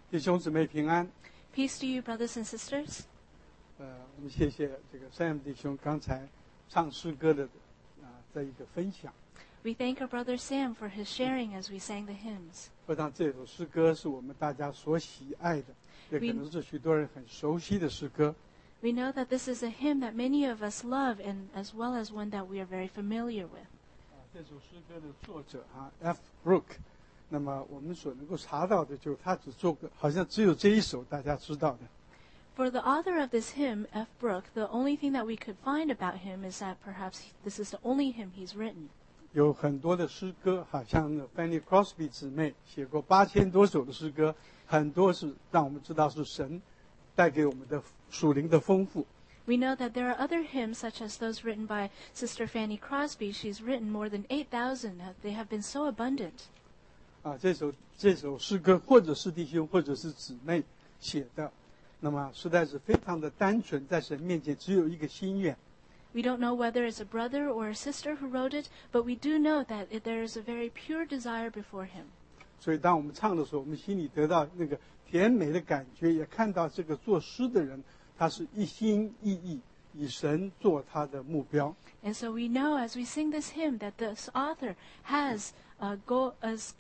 弟兄姊妹平安。 Peace to you, brothers and sisters. 我们谢谢这个 Sam 弟兄刚才唱诗歌的这一个分享。 We thank our brother Sam for his sharing as we sang the hymns. 我想这首诗歌是我们大家所喜爱的，也可能是许多人很熟悉的诗歌。 We know that this is a hymn that many of us love, and as well as one that we are very familiar with. 这首诗歌的作者F. Brooke， 那么我们所能够查到的，就他只做过，好像只有这一首大家知道的。 For the author of this hymn, F. Brooke, the only thing that we could find about him is that perhaps this is the only hymn he's written. 有很多的诗歌，好像Fanny Crosby 姊妹写过8000多首的诗歌，很多是让我们知道是神带给我们的属灵的丰富。 We know that there are other hymns, such as those written by Sister Fanny Crosby. She's written more than 8,000. They have been so abundant. 这首诗歌或者是弟兄或者是姊妹写的，那么实在是非常的单纯，在神面前只有一个心愿。 We don't know whether it's a brother or a sister who wrote it, but we do know that there is a very pure desire before him. 所以当我们唱的时候，我们心里得到那个甜美的感觉，也看到这个作诗的人，他是一心一意以神做他的目标。 And so we know as we sing this hymn that this author has God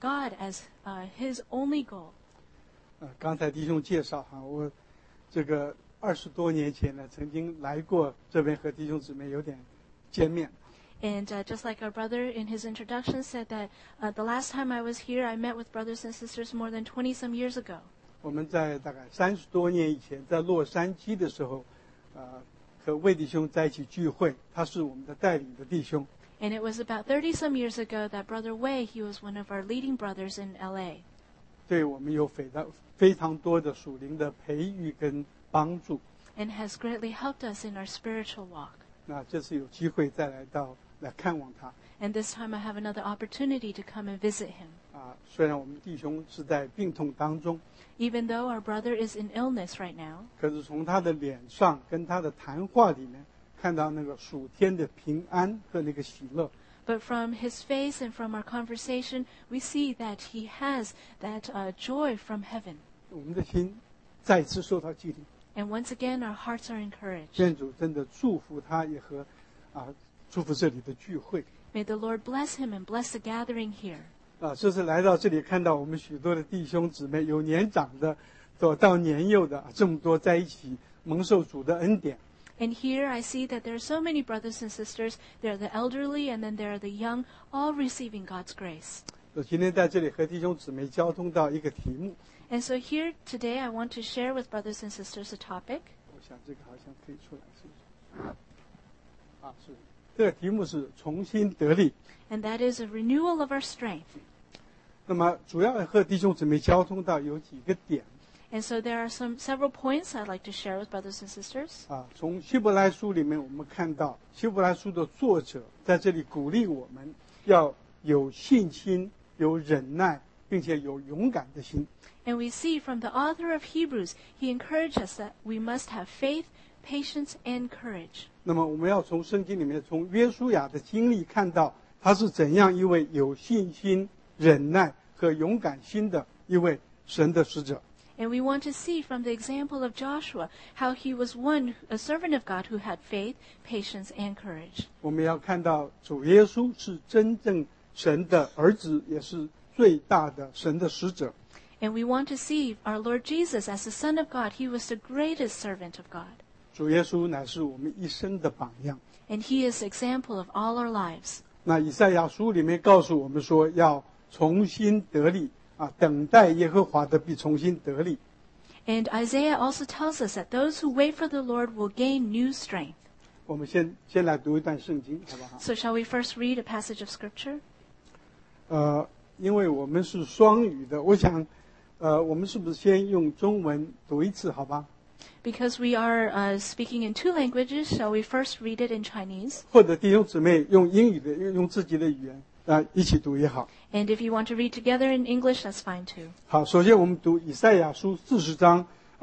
as his only goal. 刚才弟兄介绍我这个20多年前呢，曾经来过这边和弟兄姊妹有点见面。 And just like our brother in his introduction said that the last time I was here, I met with brothers and sisters more than 20 some years ago. 我们在大概30多年以前，在洛杉矶的时候，和魏弟兄在一起聚会，他是我们的带领的弟兄。 And it was about 30 some years ago that Brother Wei, he was one of our leading brothers in LA. 对我们有非常多的属灵的培育跟帮助。 And has greatly helped us in our spiritual walk. 那这次有机会再来看望他。 And this time I have another opportunity to come and visit him. 虽然我们弟兄是在病痛当中， Even though our brother is in illness right now, 可是从他的脸上跟他的谈话里面，看到那个属天的平安和那个喜乐。 but from his face and from our conversation, we see that he has that joy from heaven. 我们的心再次受到激励。 And once again, our hearts are encouraged. 愿主真的祝福他，也和祝福这里的聚会。 May the Lord bless him and bless the gathering here. 这次来到这里，看到我们许多的弟兄姊妹，有年长的，到年幼的，这么多在一起蒙受主的恩典。 And here I see that there are so many brothers and sisters. There are the elderly and then there are the young, all receiving God's grace. 我今天在这里和弟兄姊妹交通到一个题目。 And so here today I want to share with brothers and sisters a topic. 我想这个好像可以出来，是不是？是。这个题目是重新得力。 And that is a renewal of our strength. 那么主要和弟兄姊妹交通到有几个点。 And so there are several points I'd like to share with brothers and sisters. 从希伯来书里面，我们看到希伯来书的作者在这里鼓励我们要有信心、有忍耐，并且有勇敢的心。 And we see from the author of Hebrews, he encouraged us that we must have faith, patience, and courage. 那么我们要从圣经里面，从约书亚的经历看到他是怎样一位有信心、忍耐和勇敢心的一位神的使者。 And we want to see from the example of Joshua how he was a servant of God who had faith, patience, and courage. 我们要看到主耶稣是真正神的儿子，也是最大的神的使者。 And we want to see our Lord Jesus as the Son of God. He was the greatest servant of God. 主耶稣乃是我们一生的榜样。 And he is the example of all our lives. 那以赛亚书里面告诉我们说，要重新得力等待耶和华的必重新得力。 And Isaiah also tells us that those who wait for the Lord will gain new strength. 我们先来读一段圣经，好不好？ So shall we first read a passage of Scripture? 因为我们是双语的，我想，我们是不是先用中文读一次，好吧？ Because we are speaking in two languages, shall we first read it in Chinese? 或者弟兄姊妹用英语的，用自己的语言一起读也好。 And if you want to read together in English, that's fine too. 好，首先我们读以赛亚书40章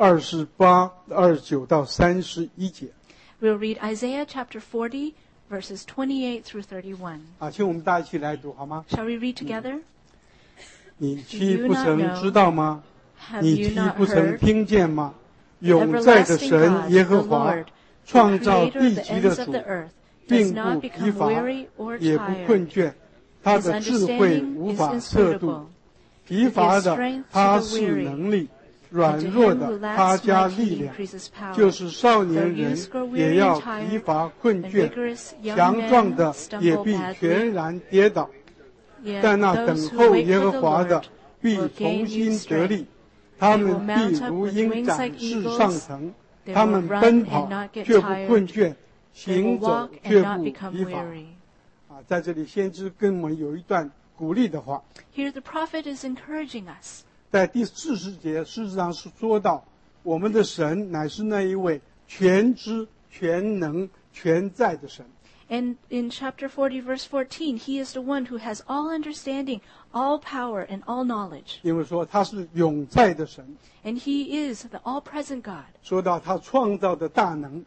28、29到31节。 We'll read Isaiah chapter 40, verses 28 through 31. 请我们大家一起来读好吗？ Shall we read together? 你岂不曾知道吗？ 你岂不曾听见吗？永在的神耶和华，创造地极的主，并不疲乏，也不困倦，他的智慧无法测度。疲乏的他是能力，软弱的他加力量。就是少年人也要疲乏困倦，强壮的也必全然跌倒。但那等候耶和华的必重新得力，他们必如鹰展翅上腾，他们奔跑却不困倦，行走却不疲乏。在这里先知跟我们有一段鼓励的话。 Here the prophet is encouraging us. 在第40节，事实上是说到我们的神乃是那一位全知、全能、全在的神。 And in chapter 40, verse 14, he is the one who has all understanding, all power, and all knowledge. 因为说他是永在的神， And he is the all-present God. 说到他创造的大能。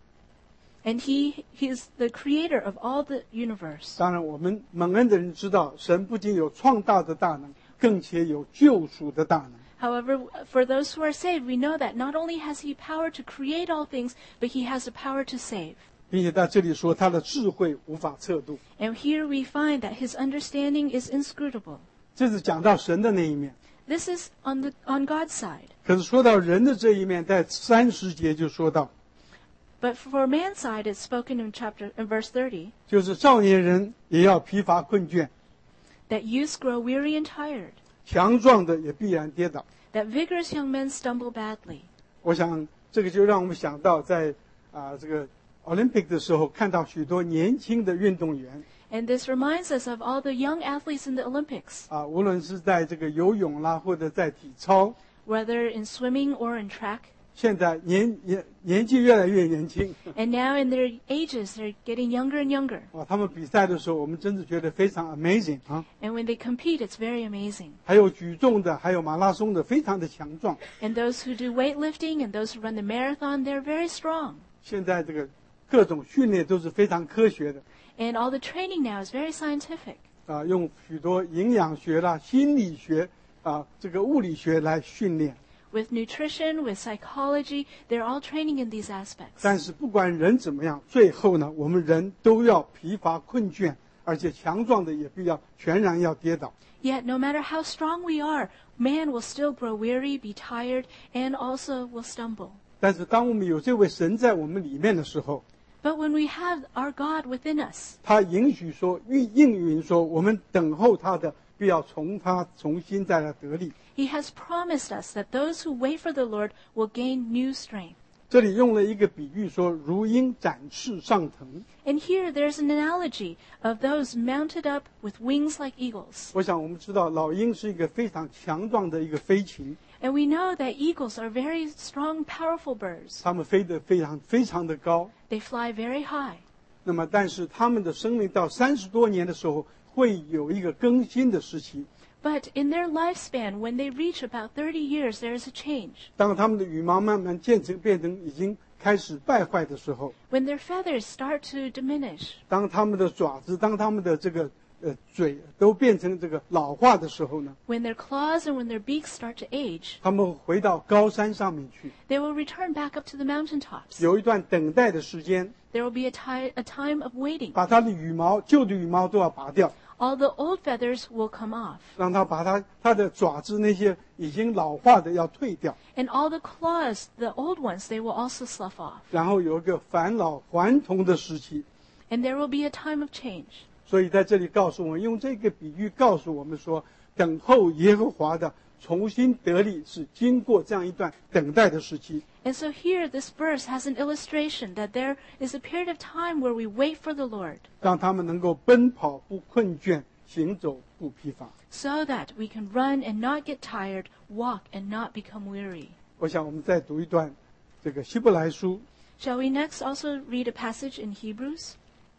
And he is the creator of all the universe. 当然，我们蒙恩的人知道，神不仅有创造的大能，更且有救赎的大能。 However, for those who are saved, we know that not only has he power to create all things, but he has the power to save. 并且在这里说他的智慧无法测度。 And here we find that his understanding is inscrutable. 这是讲到神的那一面。 This is on God's side. 可是说到人的这一面，在30节就说到， But for man's side, it's spoken in verse 30, 就是少年人也要疲乏困倦， that youths grow weary and tired, 强壮的也必然跌倒。 that vigorous young men stumble badly. 我想这个就让我们想到在这个 Olympic 的时候，看到许多年轻的运动员 And this reminds us of all the young athletes in the Olympics, 无论是在这个游泳啦，或者在体操， whether in swimming or in track. 现在年纪越来越年轻 And now in their ages, they're getting younger and younger. 他们比赛的时候，我们真的觉得非常 amazing 啊！ And when they compete, it's very amazing. 还有举重的，还有马拉松的，非常的强壮。 And those who do weightlifting and those who run the marathon, they're very strong. 现在这个各种训练都是非常科学的 And all the training now is very scientific. 用许多营养学啦、心理学这个物理学来训练。 With nutrition, with psychology, they're all training in these aspects. 但是不管人怎么样，最后呢，我们人都要疲乏困倦，而且强壮的也必要全然要跌倒。 Yet, no matter how strong we are, man will still grow weary, be tired, and also will stumble. 但是当我们有这位神在我们里面的时候， But when we have our God within us, 他应允说，我们等候他的，必要从他重新再来得力。 he has promised us that those who wait for the Lord will gain new strength. 这里用了一个比喻说，如鹰展翅上腾。 And here there's an analogy of those mounted up with wings like eagles. 我想我们知道，老鹰是一个非常强壮的一个飞禽， And we know that eagles are very strong, powerful birds. 它们飞得非常的高。 They fly very high. 那么，但是它们的生命到30多年的时候，会有一个更新的时期。 But in their lifespan, when they reach about 30 years, there is a change. 当它们的羽毛慢慢变成已经开始败坏的时候， When their feathers start to diminish, 当它们的爪子，当它们的这个嘴都变成这个老化的时候呢， when their claws and when their beaks start to age, 它们回到高山上面去， they will return back up to the mountaintops. 有一段等待的时间， There will be a time of waiting. 把它的旧的羽毛都要拔掉， All the old feathers will come off. 让它把它的爪子那些已经老化的要退掉， And all the claws, the old ones, they will also slough off. 然后有一个返老还童的时期。 And there will be a time of change. 所以在这里告诉我们，用这个比喻告诉我们说，等候耶和华的重新得力是经过这样一段等待的时期。 And so here, this verse has an illustration that there is a period of time where we wait for the Lord, 让他们能够奔跑不困倦，行走不疲乏。 so that we can run and not get tired, walk and not become weary. 我想我们再读一段这个希伯来书， Shall we next also read a passage in Hebrews?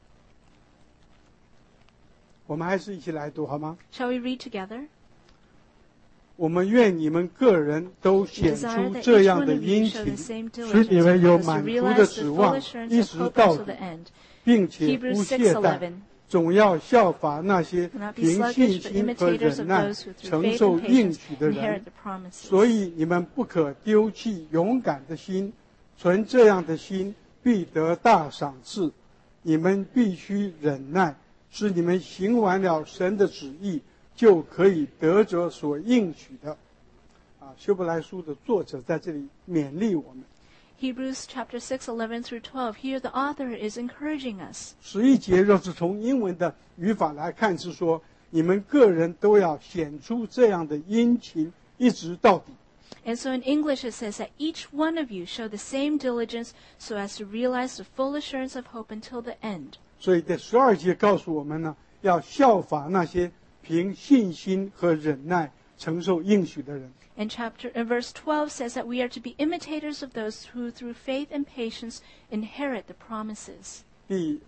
我们还是一起来读好吗？ Shall we read together? 我们愿你们个人都 We 显 desire 出 that 这 each 样 one 的 of you 殷 show 勤， the same 使你们有 diligence, 满 so as 足 to 的 realize 指 the 望， full assurance 一 of 直 hope 到 until 底 the end. 并且 Hebrews 不懈怠 6:11. 总要效法那些凭信心和忍耐承受应许的人。所以你们不可丢弃勇敢的心，存这样的心必得大赏赐。你们必须忍耐，使你们行完了神的旨意，就可以得着所应许的。希伯来书的作者在这里勉励我们。 Hebrews chapter 6:11 through 12. Here the author is encouraging us. 11节若是从英文的语法来看，是说你们个人都要显出这样的殷勤，一直到底。 And so in English it says that each one of you show the same diligence so as to realize the full assurance of hope until the end. 所以在12节告诉我们呢，要效法那些凭信心和忍耐承受应许的人。 And verse 12 says that we are to be imitators of those who through faith and patience inherit the promises. 第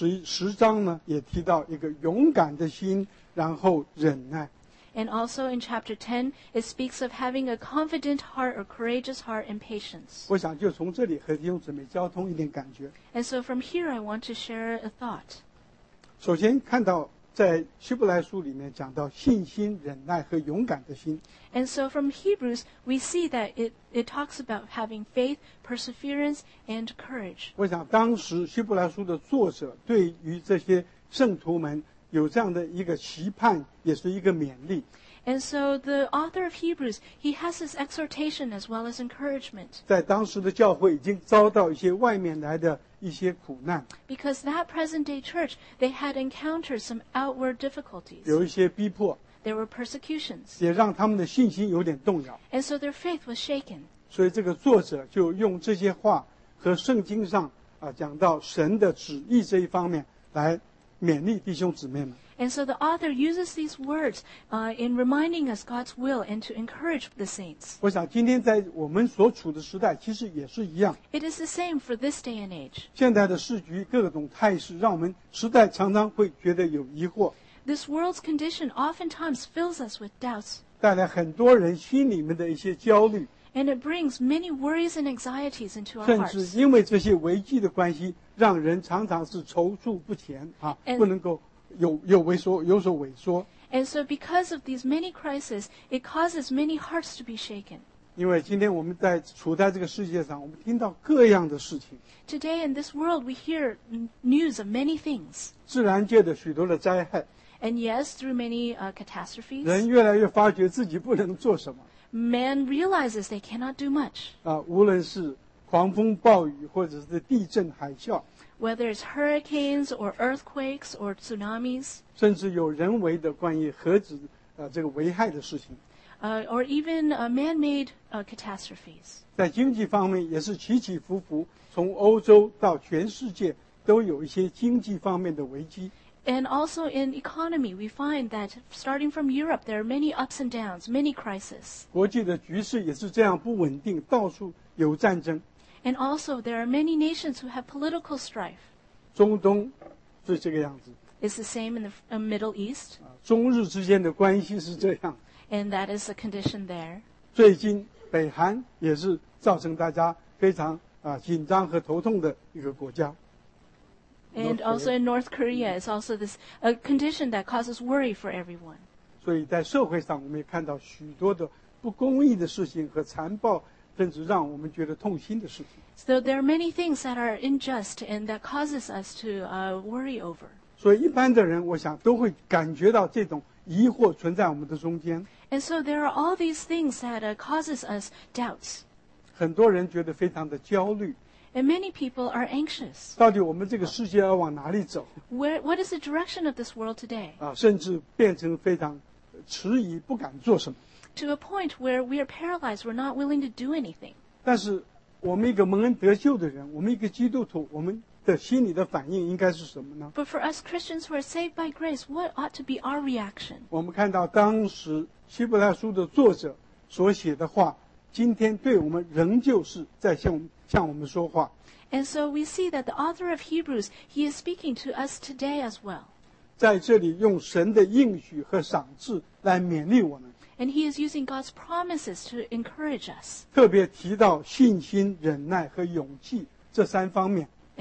10章呢也提到一个勇敢的心，然后忍耐。 And also in chapter 10, it speaks of having a confident heart or courageous heart and patience. 我想就从这里和弟兄姊妹交通一点感觉。 And so from here I want to share a thought. 首先看到在希伯来书里面讲到信心、忍耐和勇敢的心。 And so from Hebrews, we see that it talks about having faith, perseverance, and courage. 我想当时希伯来书的作者对于这些圣徒们有这样的一个期盼，也是一个勉励。 And so the author of Hebrews, he has this exhortation as well as encouragement. 在当时的教会已经遭到一些外面来的一些苦难。 Because that present-day church, they had encountered some outward difficulties. 有一些逼迫。 There were persecutions. 也让他们的信心有点动摇。 And so their faith was shaken. 所以这个作者就用这些话和圣经上讲到神的旨意这一方面来勉励弟兄姊妹们。 And so the author uses these words in reminding us God's will and to encourage the saints. 我想今天在我们所处的时代其实也是一样。 It is the same for this day and age. 现在的世局各种态势让我们时代常常会觉得有疑惑。 This world's condition oftentimes fills us with doubts. 带来很多人心里面的一些焦虑。 And it brings many worries and anxieties into our 甚 hearts. 至因为这些危机的关系，让人常常是踌躇不前不能够有所萎缩。 And so because of these many crises, it causes many hearts to be shaken. 因为今天我们处在这个世界上，我们听到各样的事情。 Today in this world, we hear news of many things. 自然界的许多的灾害。 And yes, through many catastrophes. 人越来越发觉自己不能做什么。 Man realizes they cannot do much. 无论是狂风暴雨，或者是地震海啸。 Whether it's hurricanes or earthquakes or tsunamis. 甚至有人为的关于核子这个危害的事情。 Or even man-made catastrophes. 在经济方面也是起起伏伏，从欧洲到全世界都有一些经济方面的危机。 And also in economy, we find that starting from Europe, there are many ups and downs, many crises. 国际的局势也是这样不稳定，到处有战争。 And also, there are many nations who have political strife. 中东是这个样子。 It's the same in the Middle East. 中日之间的关系是这样。 And that is the condition there. 最近北韩也是造成大家非常紧张和头痛的一个国家。 And also in North Korea, it's also this a condition that causes worry for everyone. 所以在社会上，我们也看到许多的不公义的事情和残暴，甚至让我们觉得痛心的事情。 So there are many things that are unjust and that causes us to worry over. 所以一般的人，我想都会感觉到这种疑惑存在我们的中间。 And so there are all these things that causes us doubts. 很多人觉得非常的焦虑。 And many people are anxious. 到底我们这个世界要往哪里走？ What is the direction of this world today? 甚至变成非常迟疑，不敢做什么。 To a point where we are paralyzed, we're not willing to do anything. 但是我们一个蒙恩得救的人，我们一个基督徒，我们的心理的反应应该是什么呢？ But for us Christians who are saved by grace, what ought to be our reaction? 我们看到当时希伯来书的作者所写的话，今天对我们仍旧是在向我们说话。 And so we see that the author of Hebrews, he is speaking to us today as well. 在这里用神的应许和赏赐来勉励我们。 And he is using God's promises to encourage us. 特别提到信心、忍耐和勇气这三方面。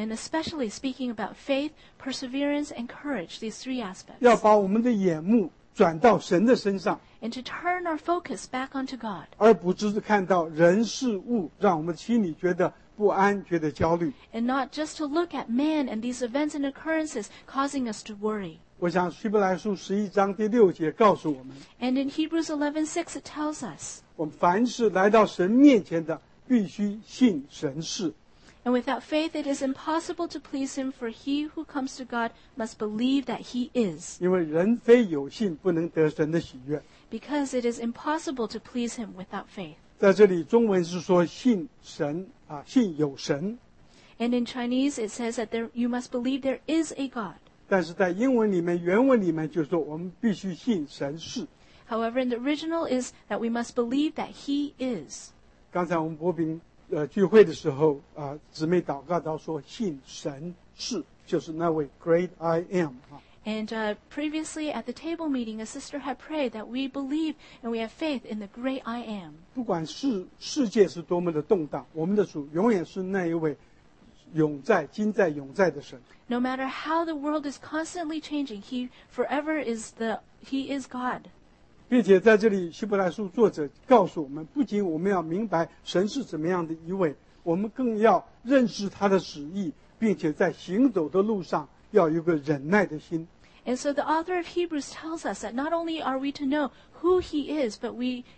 And especially speaking about faith, perseverance, and courage, these three 要 aspects. 把我们的眼目转到神的身上， And to turn our focus back onto God. 而不只是看到人事物，让我们心里觉得不安，觉得焦虑。 And not just to look at man and these events and occurrences causing us to worry. 我想希伯来书11章第6节告诉我们， And in Hebrews 11:6 it tells us, 我们凡是来到神面前的，必须信神是。 And without faith it is impossible to please him, for he who comes to God must believe that he is. 因为人非有信，不能得神的喜悦。 Because it is impossible to please him without faith. 在这里，中文是说信神啊，信有神。 And in Chinese it says that you must believe there is a God. 但是在英文里面，原文里面就说我们必须信神是。 However, in the original is that we must believe that he is. 刚才我们博饼聚会的时候姊妹祷告到说信神是，就是那位 Great I Am 啊。 And previously at the table meeting, a sister had prayed that we believe and we have faith in the great I am. 不管世界是多么的动荡，我们的主永远是那一位永在、今在、永在的神。 No matter how the world is constantly changing, he is God. 并且在这里，希伯来书作者告诉我们，不仅我们要明白神是怎么样的一位，我们更要认识他的旨意，并且在行走的路上要有个忍耐的心。 And so the author of Hebrews tells us that not only are we to know who he is, but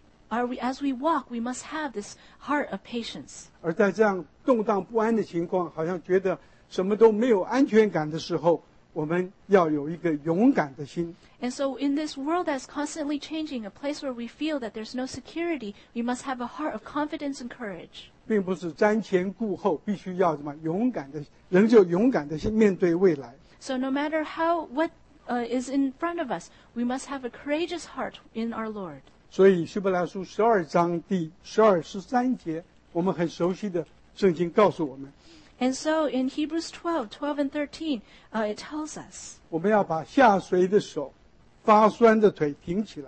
as we walk, we must have this heart of patience. 而在这样动荡不安的情况，好像觉得什么都没有安全感的时候，我们要有一个勇敢的心。 And so in this world that's constantly changing, a place where we feel that there's no security, we must have a heart of confidence and courage. 并不是瞻前顾后，必须要什么勇敢的，仍旧勇敢的面对未来。 So no matter what is in front of us, we must have a courageous heart in our Lord. 所以希伯来书12章第12、13节，我们很熟悉的圣经告诉我们， And so in Hebrews 12 and 13, it tells us, 我们要把下垂的手、发酸的腿挺起来，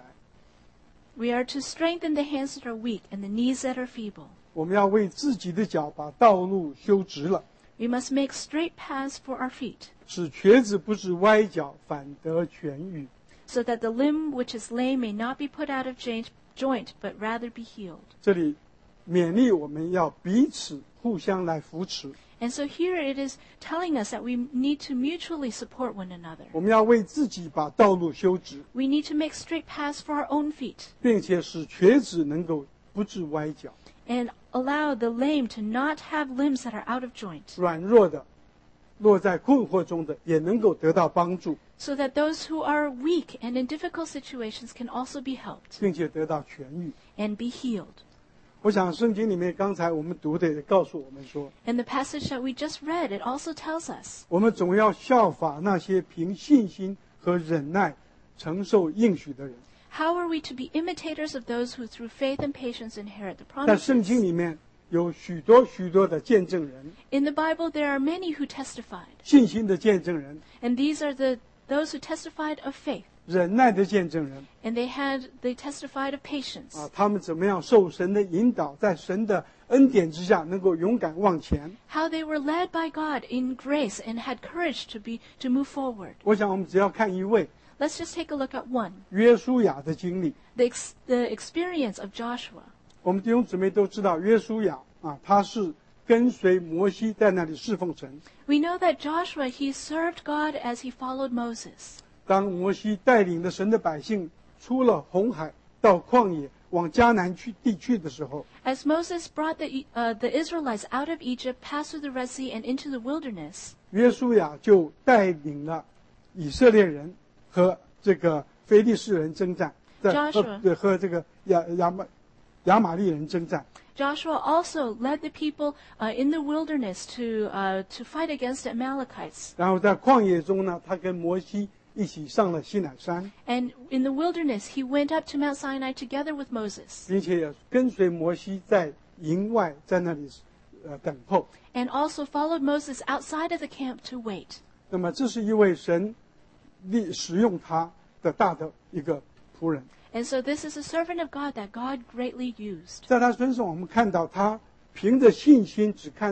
we are to strengthen the hands that are weak and the knees that are feeble. 我们要为自己的脚把道路修直了， We must make straight paths for our feet, 使瘸子不是歪脚，反得痊愈。 so that the limb which is lame may not be put out of joint, but rather be healed. 这里勉励我们要彼此互相来扶持， And so here it is telling us that we need to mutually support one another. 我们要为自己把道路修直， We need to make straight paths for our own feet 并且使瘸子能够不致歪脚， and allow the lame to not have limbs that are out of joint, 软弱的、落在困惑中的也能够得到帮助， so that those who are weak and in difficult situations can also be helped 并且得到痊愈。 and be healed. 我想圣经里面刚才我们读的也告诉我们说， And the passage that we just read, it also tells us 我们总要效法那些凭信心和忍耐承受应许的人。 how are we to be imitators of those who through faith and patience inherit the 在圣经 promises. 里面有许多的见证人， In the Bible, there are many who testified, 信心的见证人， and these are those who testified of faith, 忍耐的见证人 and they testified of patience. 啊，他们怎么样受神的引导，在神的恩典之下，能够勇敢往前。 How they were led by God in grace and had courage to move forward. 我想我们只要看一位 Let's just take a look at one, 约书亚的经历， the experience of Joshua. 我们弟兄姊妹都知道，约书亚啊，他是跟随摩西在那里侍奉神。 We know that Joshua, he served God as he followed Moses. 当摩西带领了神的百姓出了红海，到旷野往迦南地去的时候， As Moses brought the Israelites out of Egypt, passed through the Red Sea and into the wilderness, 约书亚就带领了以色列人和这个非利士人征战，和这个亚玛利人征战。 Joshua also led the people in the wilderness to fight against the Amalekites. 然后在旷野中呢，他跟摩西一起上了西乃山， And in the wilderness, he went up to Mount Sinai together with Moses, 并且也跟随摩西在营外在那里等候。 and also followed Moses outside of the camp to wait. 那么这是一位神使用他的大的一个仆人， And so this is a servant of God that God greatly used. 在他身上我们看到他凭着信心，只看到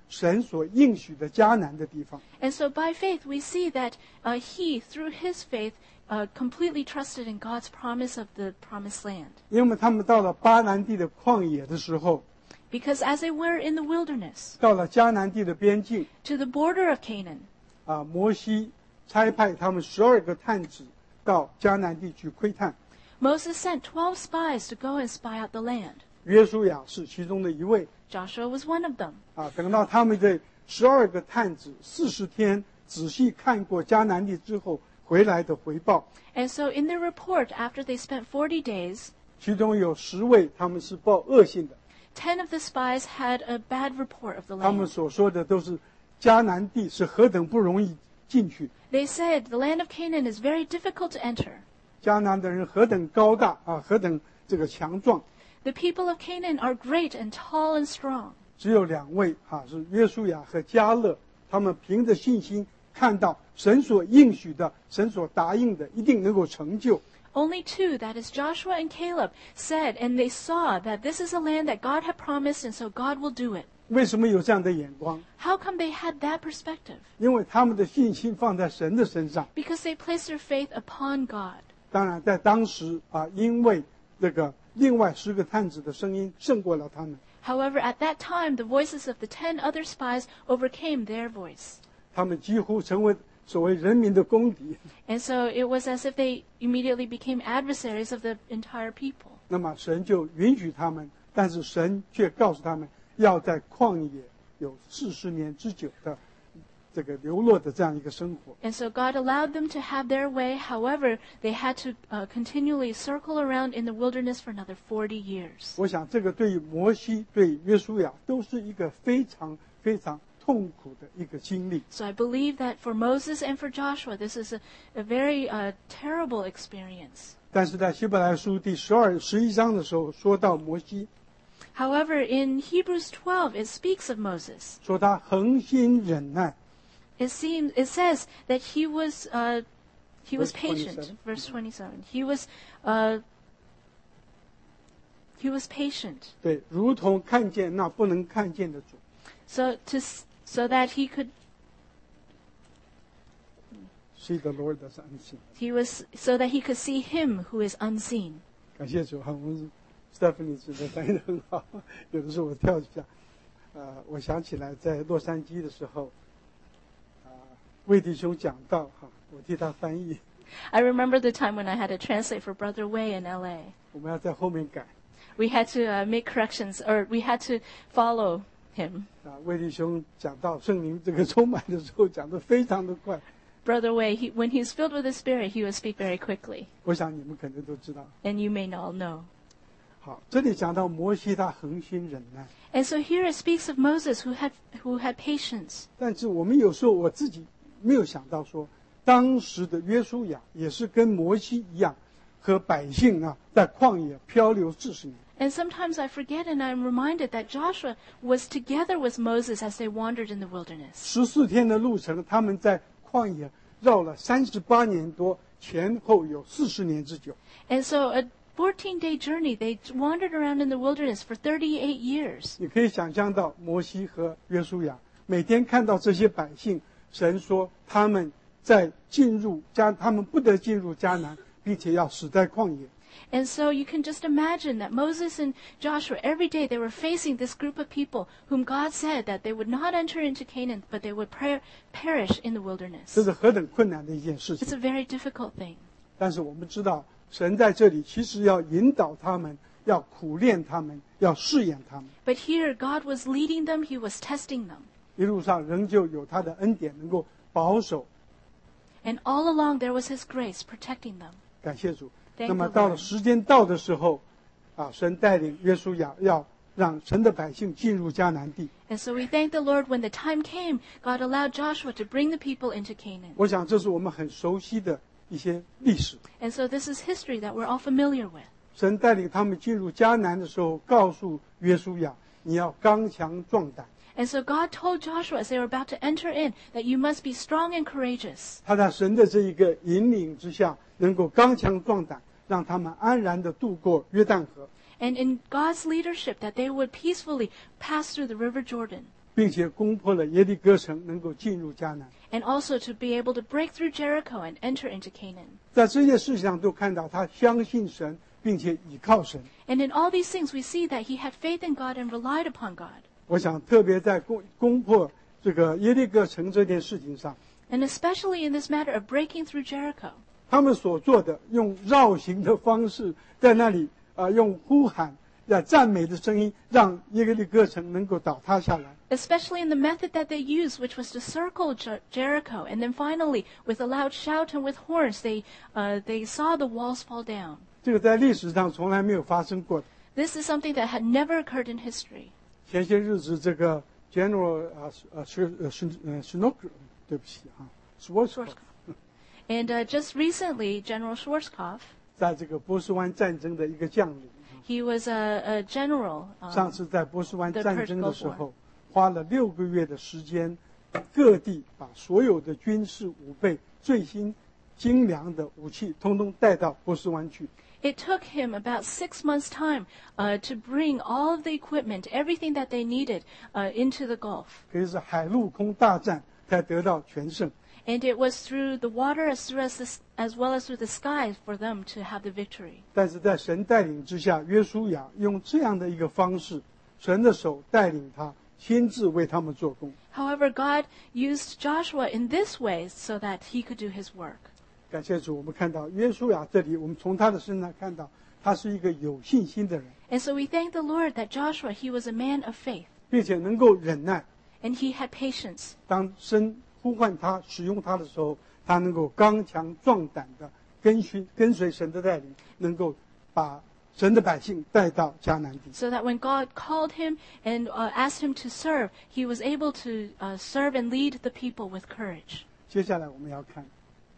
神所应许的迦南的地方。 And so by faith we see that he, through his faith, completely trusted in God's promise of the promised land. 因为他们到了巴南地的旷野的时候， Because as they were in the wilderness, 到了迦南地的边境， to the border of Canaan, 摩西差派他们12个探子到迦南地去窥探， Moses sent 12 spies to go and spy out the land. 约书亚是其中的一位。 Joshua was one of them. 等到他们这12个探子40天仔细看过迦南地之后回来的回报， And so in their report, after they spent 40 days, 其中有10位他们是报恶信的， 10 of the spies had a bad report of the 他们 land. 所说的都是迦南地是何等不容易进去， They said, the land of Canaan is very difficult to enter. 迦南的人何等高大何等这个强壮。 The people of Canaan are great and tall and strong. 只有2位是约书亚和迦勒，他们凭着信心看到神所应许的、神所答应的一定能够成就。 Only 2, that is Joshua and Caleb, said, and they saw that this is a land that God had promised, and so God will do it. 为什么有这样的眼光？ How come they had that perspective? 因为他们的信心放在神的身上。 Because they placed their faith upon God. 当然，在当时因为这个另外10个探子的声音胜过了他们， However, at that time, the voices of the 10 other spies overcame their voice. 他们几乎成为所谓人民的公敌。 And so it was as if they immediately became adversaries of the entire people. 那么神就允许他们，但是神却告诉他们要在旷野有40年之久的这个流落的这样一个生活。 And so God allowed them to have their way. However, they had to continually circle around in the wilderness for another 40 years. 我想这个对于摩西、对约书亚都是一个非常非常痛苦的一个经历。 So I believe that for Moses and for Joshua, this is a very terrible experience. 但是在希伯来书第12、11章的时候说到摩西， However, in Hebrews 12, it speaks of Moses. 说他恒心忍耐。 It says that he was Verse patient. 27. Verse 27. He was patient, 对，如同看见那不能看见的主。 so that he could See the Lord as unseen。 so that he could see him who is unseen. 感谢主我们 Stephanie 指的翻译得很好。有的时候我跳一下，我想起来在洛杉矶的时候，魏弟兄讲到我替他翻译， I remember the time when I had to translate for Brother Wei in LA. 我们要在后面改。 We had to make corrections, or we had to follow him. 魏弟兄讲到圣灵这个充满的时候，讲得非常的快。 Brother Wei, when he's filled with the Spirit, he would speak very quickly. 我想你们可能都知道。 And you may all know. 好，这里讲到摩西他恒心忍耐， And so here it speaks of Moses who had patience. 但是我们有时候我自己没有想到说，当时的约书亚也是跟摩西一样，和百姓在旷野漂流40年。 And sometimes I forget and I'm reminded that Joshua was together with Moses as they wandered in the wilderness. 14天的路程，他们在旷野绕了38年多，前后有40年之久。 And so a 14-day journey, they wandered around in the wilderness for 38 years. 你可以想象到摩西和约书亚每天看到这些百姓，神说他们他们不得进入迦南，并且要死在旷野。 And so you can just imagine that Moses and Joshua, every day they were facing this group of people whom God said that they would not enter into Canaan, but they would perish in the wilderness. 这是何等困难的一件事 It's 情。 a very difficult thing. 但是我们知道，神在这里其实要引导他们，要苦练他们，要试验他们。 But here God was leading them, He was testing them. 一路上仍旧有他的恩典能够保守。 And all along there was His grace protecting them. 感谢主。 Thank 那么 you, 到了 Lord. 时间到的时候，神带领约书亚要让神的百姓进入迦南地。 And so we thank the Lord when the time came, God allowed Joshua to bring the people into Canaan. 我想这是我们很熟悉的一些历史。 And so this is history that we're all familiar with. 神带领他们进入迦南的时候，告诉约书亚，你要刚强壮胆。 And so God told Joshua as they were about to enter in that you must be strong and courageous. 他在神的这一个引领之下，能够刚强壮胆，让他们安然地渡过约旦河。 And in God's leadership that they would peacefully pass through the river Jordan. 并且攻破了耶利哥城，能够进入迦南。 And also to be able to break through Jericho and enter into Canaan. 在这些事情上都看到他相信神，并且倚靠神。 And in all these things we see that he had faith in God and relied upon God. 我想特别在攻破这个耶利哥城这件事情上， And especially in this matter of breaking through Jericho. 他们所做的用绕行的方式，在那里用呼喊、赞美的声音，让耶利哥城能够倒塌下来。 Especially in the method that they used, which was to circle Jericho, and then finally, with a loud shout and with horns, they saw the walls fall down. 这个在历史上从来没有发生过的。 This is something that had never occurred in history. 前些日子，这个 General Schnocker， 对不起啊 ，Schwarzkopf， And just recently, General Schwarzkopf, 在这个波斯湾战争的一个将领。 he was a general. 上次在波斯湾战争的时候，花了6个月的时间，各地把所有的军事武备、最新精良的武器，通通带到波斯湾去。 It took him about 6 months' time to bring all of the equipment, everything that they needed, into the Gulf. 可以是海陆空大战才得到全胜。 And it was through the water as well as through the sky for them to have the victory. 但是在神带领之下，约书亚用这样的一个方式，神的手带领他，亲自为他们做工。 However, God used Joshua in this way so that he could do his work. 感谢主，我们看到约书亚这里，我们从他的身上看到，他是一个有信心的人， And so we thank the Lord that Joshua, he was a man of faith, 并且能够忍耐。 and he had patience. 当神呼唤他、使用他的时候，他能够刚强壮胆的跟随神的带领，能够把神的百姓带到迦南地。 So that when God called him and asked him to serve, he was able to serve and lead the people with courage. 接下来我们要看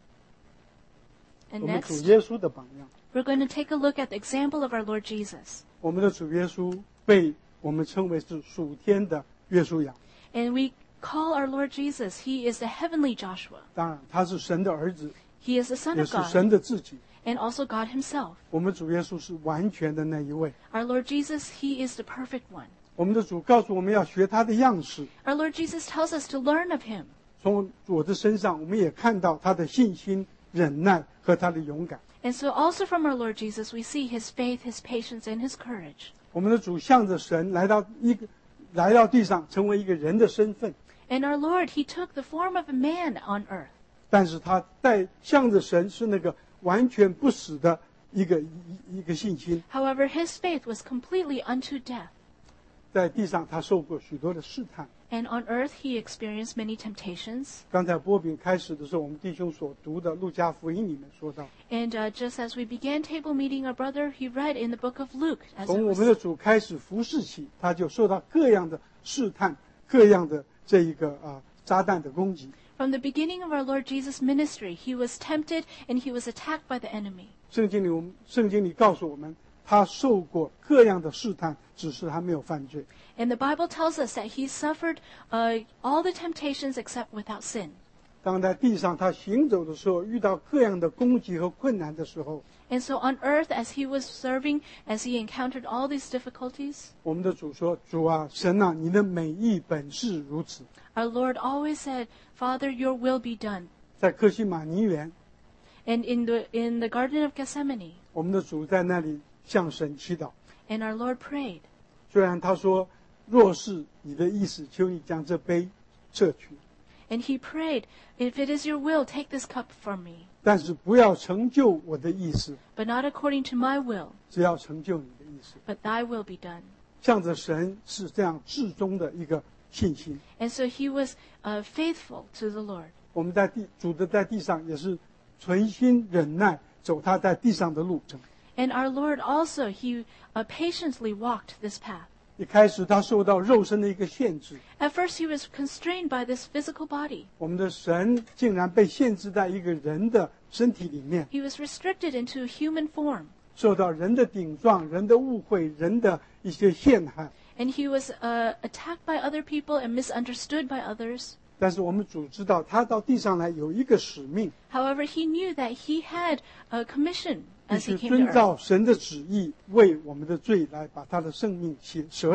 And 我们主 next, 耶稣的榜样。 we're going to take a look at the example of our Lord Jesus. 我们的主耶稣被我们称为是属天的约书亚， And we call our Lord Jesus, he is the heavenly Joshua. 当然他是神的儿子， He is the Son 也 of 是 God, 神的自己。 and also God himself. 我们主耶稣是完全的那一位。 Our Lord Jesus, he is the perfect one. 我们的主告诉我们要学他的样式， Our Lord Jesus tells us to learn of him. 从我的身上我们也看到他的信心、忍耐和他的勇敢。 And so also from our Lord Jesus, we see his faith, his patience, and his courage. 我们的主向着神来到地上，成为一个人的身份， And our Lord, he took the form of a man on earth. 但是他向着神是那个完全不死的一个信心。 However, his faith was completely unto death. 在地上他受过许多的试探。 And on earth, he experienced many temptations. 刚才波饼开始的时候，我们弟兄所读的路加福音里面说到， And just as we began table meeting, our brother, he read in the book of Luke. As it 从我 was 们的主开始服侍起，他就受到各样的试探，各样的这一个撒旦的攻击。 From the beginning of our Lord Jesus' ministry, he was tempted and he was attacked by the enemy. 圣经里告诉我们，他受过各样的试探，只是他没有犯罪。 And the Bible tells us that he suffered all the temptations except without sin. 当在地上他行走的时候，遇到各样的攻击和困难的时候， And so on earth, as he was serving, as he encountered all these difficulties, 我们的主说：“主啊，神啊，你的美意本是如此。” our Lord always said, Father, your will be done. 在客西马尼园， And in the Garden of Gethsemane, 我们的主在那里向神祈祷。 and our Lord prayed. 虽然他说：“若是你的意思，求你将这杯撤去。” And he prayed, if it is your will, take this cup from me. 但是不要成就我的意思， But not according to my will, 只要成就你的意思。 but thy will be done. 向着神是这样至终的一个信心。 And so he was faithful to the Lord. 我们主的在地上也是存心忍耐，走他在地上的路程。 And our Lord also, he patiently walked this path. 一开始他受到肉身的一个限制， At first, he was constrained by this physical body. 我们的神竟然被限制在一个人的身体里面， He was restricted into human form. 受到人的顶撞、人的误会、人的一些陷害。 And he was attacked by other people and misunderstood by others. 但是我们主知道，他到地上来有一个使命， However, he knew that he had a commission 必 as 须 he came 遵 to earth. 照神的旨意，为我们的罪来把他的生命舍了。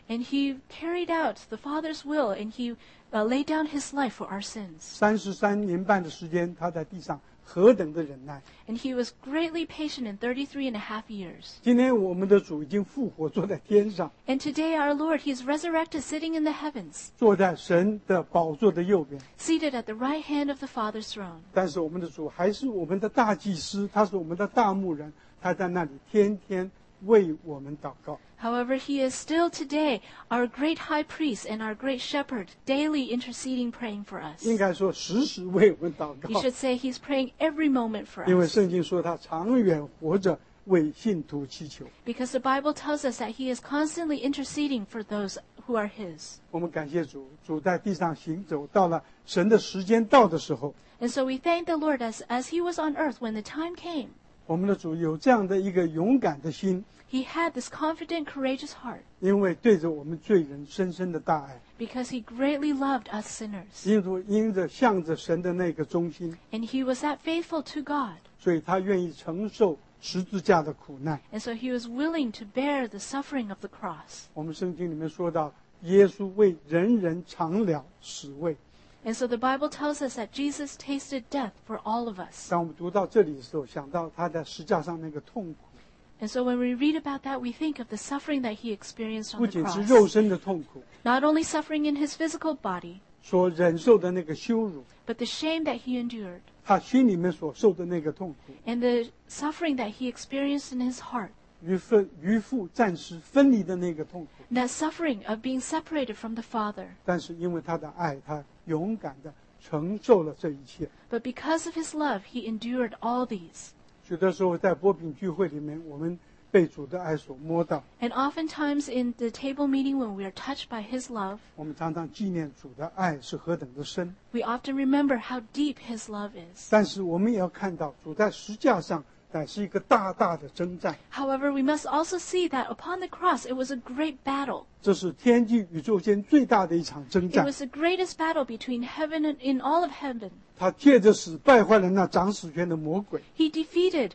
And he carried out the Father's will, and he laid down his life for our sins. 33年半的时间，他在地上何等的忍耐。 And he was greatly patient in 33.5 years. 今天我们的主已经复活，坐在天上。 And today our Lord, he is resurrected, sitting in the heavens, 坐在神的宝座的右边。 seated at the right hand of the Father's throne. 但是我们的主还是我们的大祭司，他是我们的大牧人，他在那里天天为我们祷告。 However, he is still today our great high priest and our great shepherd, daily interceding, praying for us. 应该说时时为我们祷 You 告， should say he's praying every moment for 因为 us. 圣经说他长远活着为信徒祈求。 Because the Bible tells us that he is constantly interceding for those who are his. 我们感谢主，主在地上行走，到了神的时间到的时候， And so we thank the Lord as he was on earth when the time came. 我们的主有这样的一个勇敢的心， He had this confident, courageous heart 因为对着我们罪人深深的大爱， because he greatly loved us sinners. 因着向着神的那个忠心， And he was that faithful to God. 所以他愿意承受十字架的苦难。 And so he was willing to bear the suffering of the cross. 我们圣经里面说到，耶稣为人人尝了死味。 And so the Bible tells us that Jesus tasted death for all of us. 当我们读到这里的时候，想到他在十字架上那个痛苦， And so when we read about that, we think of the suffering that he experienced on 不 the 仅是肉 cross. 身的痛苦， Not only suffering in his physical body, 所忍受的那个羞辱， but the shame that he endured 他心里面所受的那个痛苦， and the suffering that he experienced in his heart. 与父暂时分离的那个痛苦。 That suffering of being separated from the Father. 但是因为他的爱，他勇敢的承受了这一切。 But because of his love, he endured all these. 许多时候在波饼聚会里面，我们被主的爱所摸到， And oftentimes in the table meeting when we are touched by his love, 我们常常纪念主的爱是何等的深。 we often remember how deep his love is. 但是我们也要看到，主在十字架上乃是一个大大的征战， However, we must also see that upon the cross, it was a great battle. 这是天地宇宙间最大的一场征 It 战。 was the greatest battle between heaven and in all of heaven. 他借着死败坏了那掌死权的魔鬼。 He defeated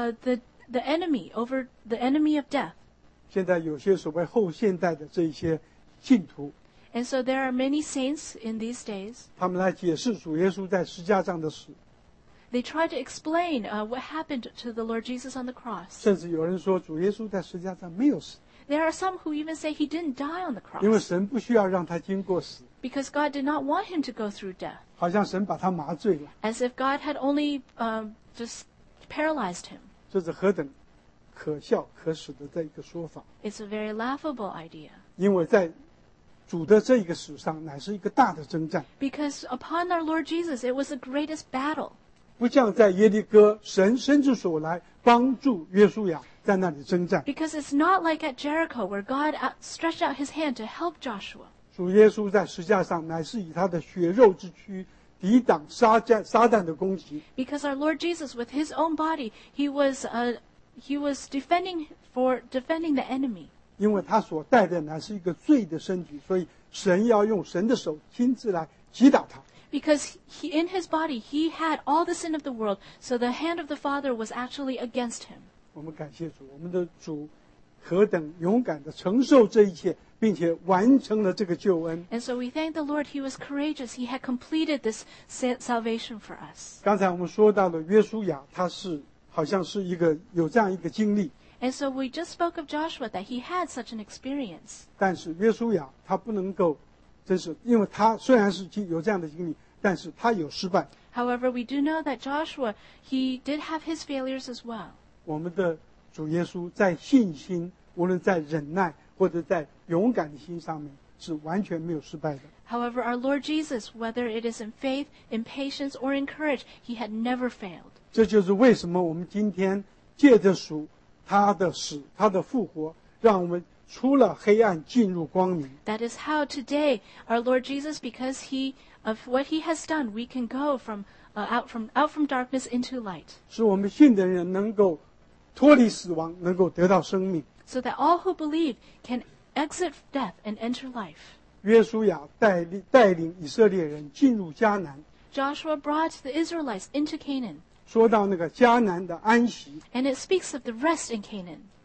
the enemy over the enemy of death. 现在有些所谓后现代的这一些信徒， And so there are many saints in these days. 他们来解释主耶稣在十字架上的死， They try to explain what happened to the Lord Jesus on the cross. 甚至有人说主耶稣在十字架上没有死， There are some who even say he didn't die on the 因为 cross 神不需要让他经过死， because God did not want him to go through death, 好像神把他麻醉了。 as if God had only just paralyzed him. 这是何等可笑可耻的这一个说法！ It's a very laughable idea 因为在主的这一个史上，乃是一个大的征战， because upon our Lord Jesus, it was the greatest battle. 不像在耶利哥，神伸出手来帮助约书亚在那里征战。 Because it's not like at Jericho where God stretched out his hand to help Joshua. 主耶稣在十字架上，乃是以他的血肉之躯抵挡撒旦的攻击。 Because our Lord Jesus, with his own body, he was defending the enemy. 因为他所带的乃是一个罪的身体，所以神要用神的手亲自来击打他。 Because in his body, he had all the sin of the world, so the hand of the Father was actually against him. 我们感谢主，我们的主何等勇敢的承受这一切，并且完成了这个救恩。 And so we thank the Lord, he was courageous. He had completed this salvation for us. 刚才我们说到了约书亚，他是好像是一个有这样一个经历， And so we just spoke of Joshua, that he had such an experience. 但是约书亚他不能够，真是因为他虽然是有这样的经历，但是他有失败。 However, we do know that Joshua, he did have his failures as well. 我们的主耶稣在信心，无论在忍耐或者在勇敢的心上面，是完全没有失败的。 However, our Lord Jesus, whether it is in faith, in patience, or in courage, he had never failed. 这就是为什么我们今天借着属他的死、他的复活，让我们出了黑暗，进入光明。 That is how today our Lord Jesus, because of what he has done, we can go out from darkness into light, 使我们信的人能够脱离死亡，能够得到生命。 so that all who believe can exit death and enter life. 约书亚带领以色列人进入迦南。 Joshua brought the Israelites into Canaan, 说到那个迦南的安息， and it speaks of the rest in Canaan.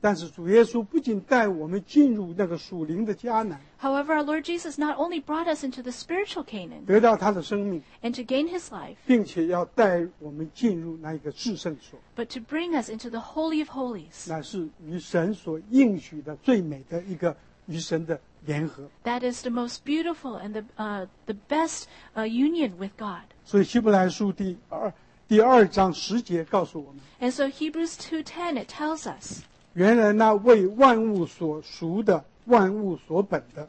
但是主耶稣不仅带我们进入那个属灵的迦南， However, our Lord Jesus not only brought us into the spiritual Canaan 得到他的生命， and to gain his life, 并且要带我们进入那一个至圣所， but to bring us into the Holy of Holies. 乃是与神所应许的最美的一个与神的联合。 That is the most beautiful and the best union with God. 所以希伯来书第二章10节告诉我们， And so Hebrews 2:10, it tells us, 原来那为万物所属的、万物所本的，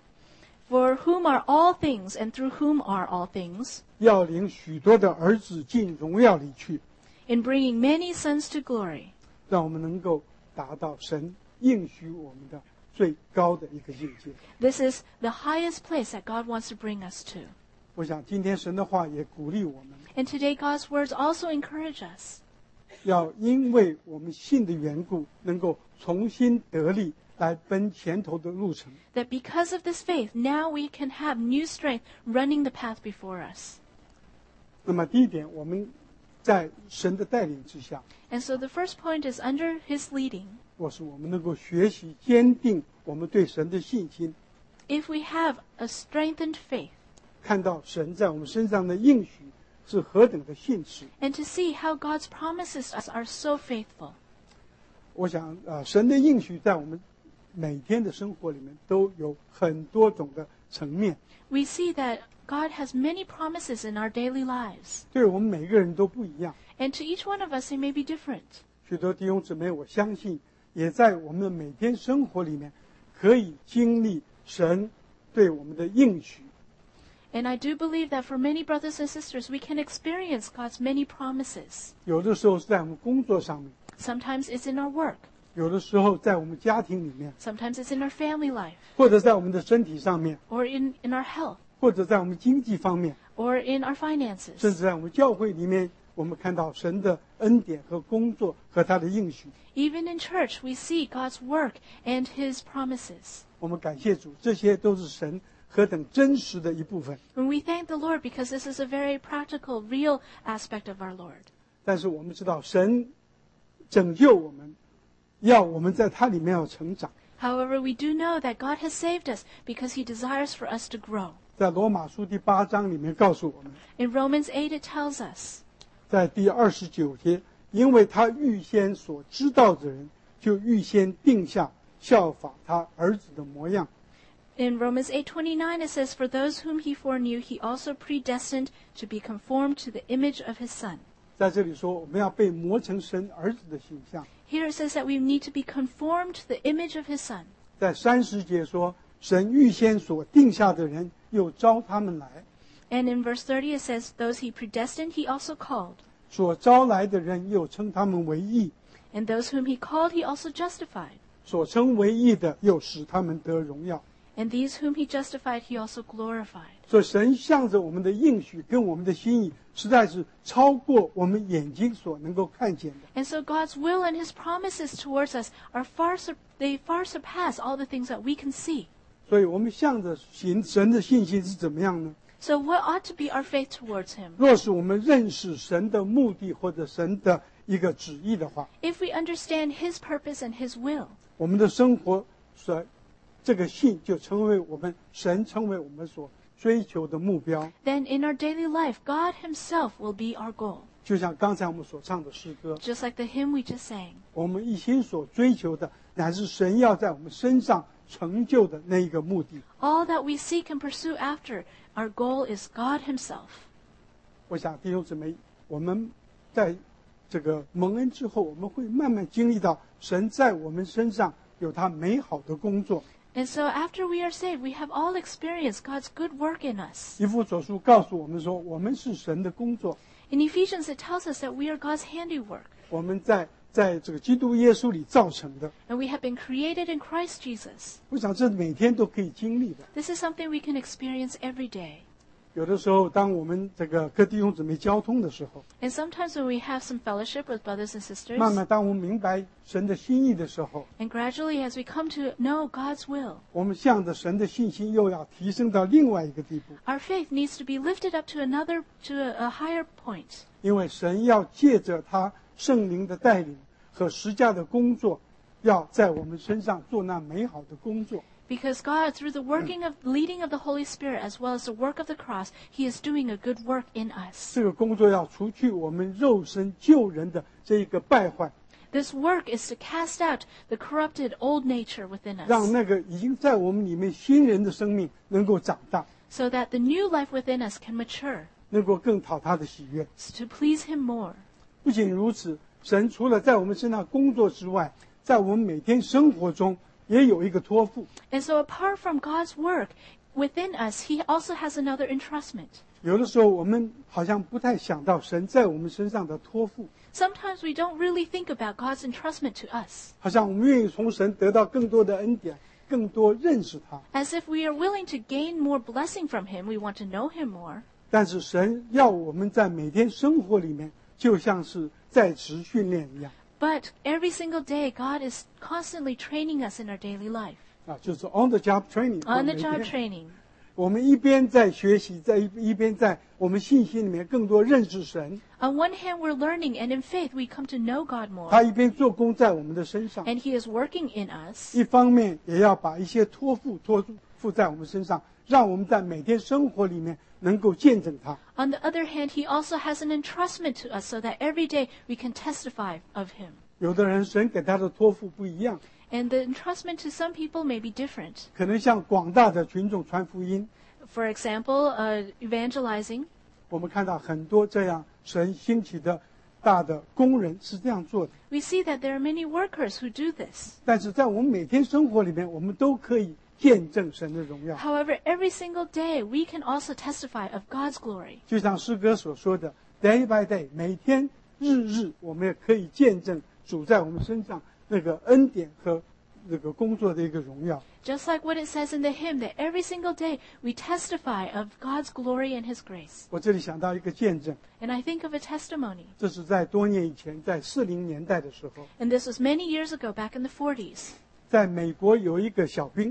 For whom are all things, and through whom are all things, 要领许多的儿子进荣耀里去， in bringing many sons to glory. 让我们能够达到神应许我们的最高的一个境界。 This is the highest place that God wants to bring us to. 我想今天神的话也鼓励我们， And today God's words also encourage us 要因为我们信的缘故，能够重新得力，来奔前头的路程。 that because of this faith, now we can have new strength running the path before us. 那么第一点，我们在神的带领之下， And so the first point is under his leading. 我们能够学习坚定我们对神的信心， If we have a strengthened faith, 看到神在我们身上的应许是何等的信实。 and to see how God's promises to us are so faithful. 我想神的应许在我们每天的生活里面都有很多种的层面， We see that God has many promises in our daily lives. 对我们每个人都不一样。 And to each one of us, they may be different. 许多弟兄姊妹，我相信也在我们每天生活里面可以经历神对我们的应许。 And I do believe that for many brothers and sisters, we can experience God's many promises. 有的时候是在我们工作上面， Sometimes it's in our work. 有的时候在我们家庭里面， Sometimes it's in our family life, 或者在我们的身体上面， or in our health, 或者在我们经济方面， or in our 甚 finances. 至在我们教会里面，我们看到神的恩典和工作和他的应许。 Even in church, we see God's work and his promises. 我们感谢主，这些都是神何等真实的一部分。 And we thank the Lord because this is a very practical, real aspect of our Lord. 但是我们知道，神拯救我们，要我们在他里面要成长。 However, we do know that God has saved us because he desires for us to grow. 在罗马书第8章里面告诉我们， In Romans 8, it tells us, 在第29节，因为他预先所知道的人，就预先定下效法他儿子的模样。 in Romans 8:29, it says, For those whom he foreknew, he also predestined to be conformed to the image of his Son. 在这里说，我们要被磨成神儿子的形象。 Here it says that we need to be conformed to the image of his Son. 在30节说，神预先所定下的人，又招他们来； And in verse 30, it says, Those he predestined, he also called. 所招来的人，又称他们为义； And those whom he called, he also justified. 所称为义的，又使他们得荣耀。 And these whom he justified, he also glorified. 所以神向着我们的应许跟我们的心意，实在是超过我们眼睛所能够看见的。 And so God's will and his promises towards us are they far surpass all the things that we can see. 所以我们向着神的信心是怎么样呢？ So what ought to be our faith towards him? 若是我们认识神的目的或者神的一个旨意的话， If we understand his purpose and his will, 我们的生活所这个信就成为神成为我们所追求的目标。 then in our daily life, God himself will be our goal. 就像刚才我们所唱的诗歌， Just like the hymn we just sang. 我们一心所追求的，乃是神要在我们身上成就的那一个目的。 All that we seek and pursue after, our goal is God himself. 我想弟兄姊妹，我们在这个蒙恩之后，我们会慢慢经历到神在我们身上有他美好的工作。 And so after we are saved, we have all experienced God's good work in us. 以弗所书告诉我们说，我们是神的工作， In Ephesians, it tells us that we are God's handiwork, 我们在这个基督耶稣里造成的。 and we have been created in Christ Jesus. 我想这每天都可以经历的。 This is something we can experience every day. 有的时候，当我们这个跟弟兄姊妹交通的时候， And sometimes when we have some fellowship with brothers and sisters, 慢慢当我们明白神的心意的时候， and gradually as we come to know God's will, 我们向着神的信心又要提升到另外一个地步， our faith needs to be lifted up to a higher point. 因为神要借着他圣灵的带领和十架的工作， 要在我们身上做那美好的工作。 Because God, through the leading of the Holy Spirit, as well as the work of the cross, He is doing a good work in us. 这个工作要除去我们肉身救人的这一个败坏， This work is to cast out the corrupted old nature within 让 us, 那个已经在我们里面新人的生命能够长大， so that the new life within us can mature, 能够更讨他的喜悦。 to please Him more. 不仅如此，神除了在我们身上工作之外，在我们每天生活中也有一个托付。 And so apart from God's work within us, He also has another entrustment. 有的时候我们好像不太想到神在我们身上的托付， Sometimes we don't really think about God's entrustment to us, 好像我们愿意从神得到更多的恩典，更多认识他。 as if we are willing to gain more blessing from Him. We want to know Him more. 但是神要我们在每天生活里面，就像是在职训练一样 But every single day, God is constantly training us in our daily life. 啊，就是 on the job training。 On the 每 job 天 training. 我们一边在学习，一边在我们信心里面更多认识神， On one hand, we're learning, and in faith, we come to know God more. 他一边做工在我们的身上， And He is working in us. 一方面也要把一些托付在我们身上，让我们在每天生活里面能够见证他。 On the other hand, He also has an entrustment to us so that every day we can testify of Him. 有的人神给他的托付不一样， And the entrustment to some people may be different. 可能向广大的群众传福音。 For example, evangelizing. 我们看到很多这样神兴起的大的工人是这样做的， We see that there are many workers who do this. 但是在我们每天生活里面，我们都可以见证神的荣耀。 However, every single day we can also testify of God's glory. 就像诗歌所说的 ，day by day， 每天日日，我们也可以见证主在我们身上那个恩典和那个工作的一个荣耀。 Just like what it says in the hymn, that every single day we testify of God's glory and His grace. 我这里想到一个见证， And I think of a testimony. 这是在多年以前，在40年代的时候， And this was many years ago, back in the 40s. 在美国有一个小兵，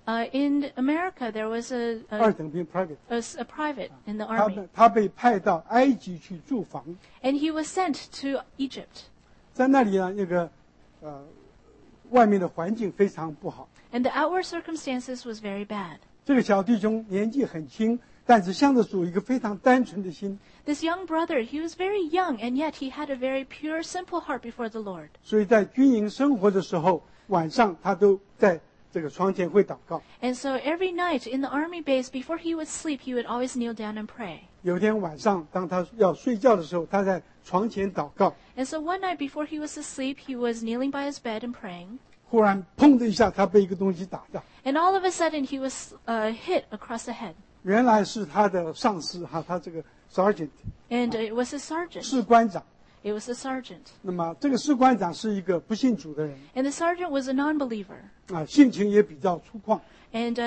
In America, there was 二等兵 private， a private in the army. 他被派到埃及去驻防， And he was sent to Egypt. 在那里呢，那个外面的环境非常不好。 And the outward circumstances was very bad. 这个小弟兄年纪很轻，但是向着主一个非常单纯的心， This young brother, he was very young, and yet he had a very pure, simple heart before the Lord. 所以在军营生活的时候，晚上他都在这个床前会祷告。 And so every night in the army base, before he would sleep, he would always kneel down and pray. 有天晚上，当他要睡觉的时候，他在床前祷告， And so one night before he was asleep, he was kneeling by his bed and praying. 忽然砰的一下，他被一个东西打到， And all of a sudden, he was hit across the head. 原来是他的上司他这个 sergeant And it was a sergeant. 士官长。 It was a sergeant. 那么这个士官长是一个不信主的人 And the sergeant was a non-believer. 啊，性情也比较粗犷。 And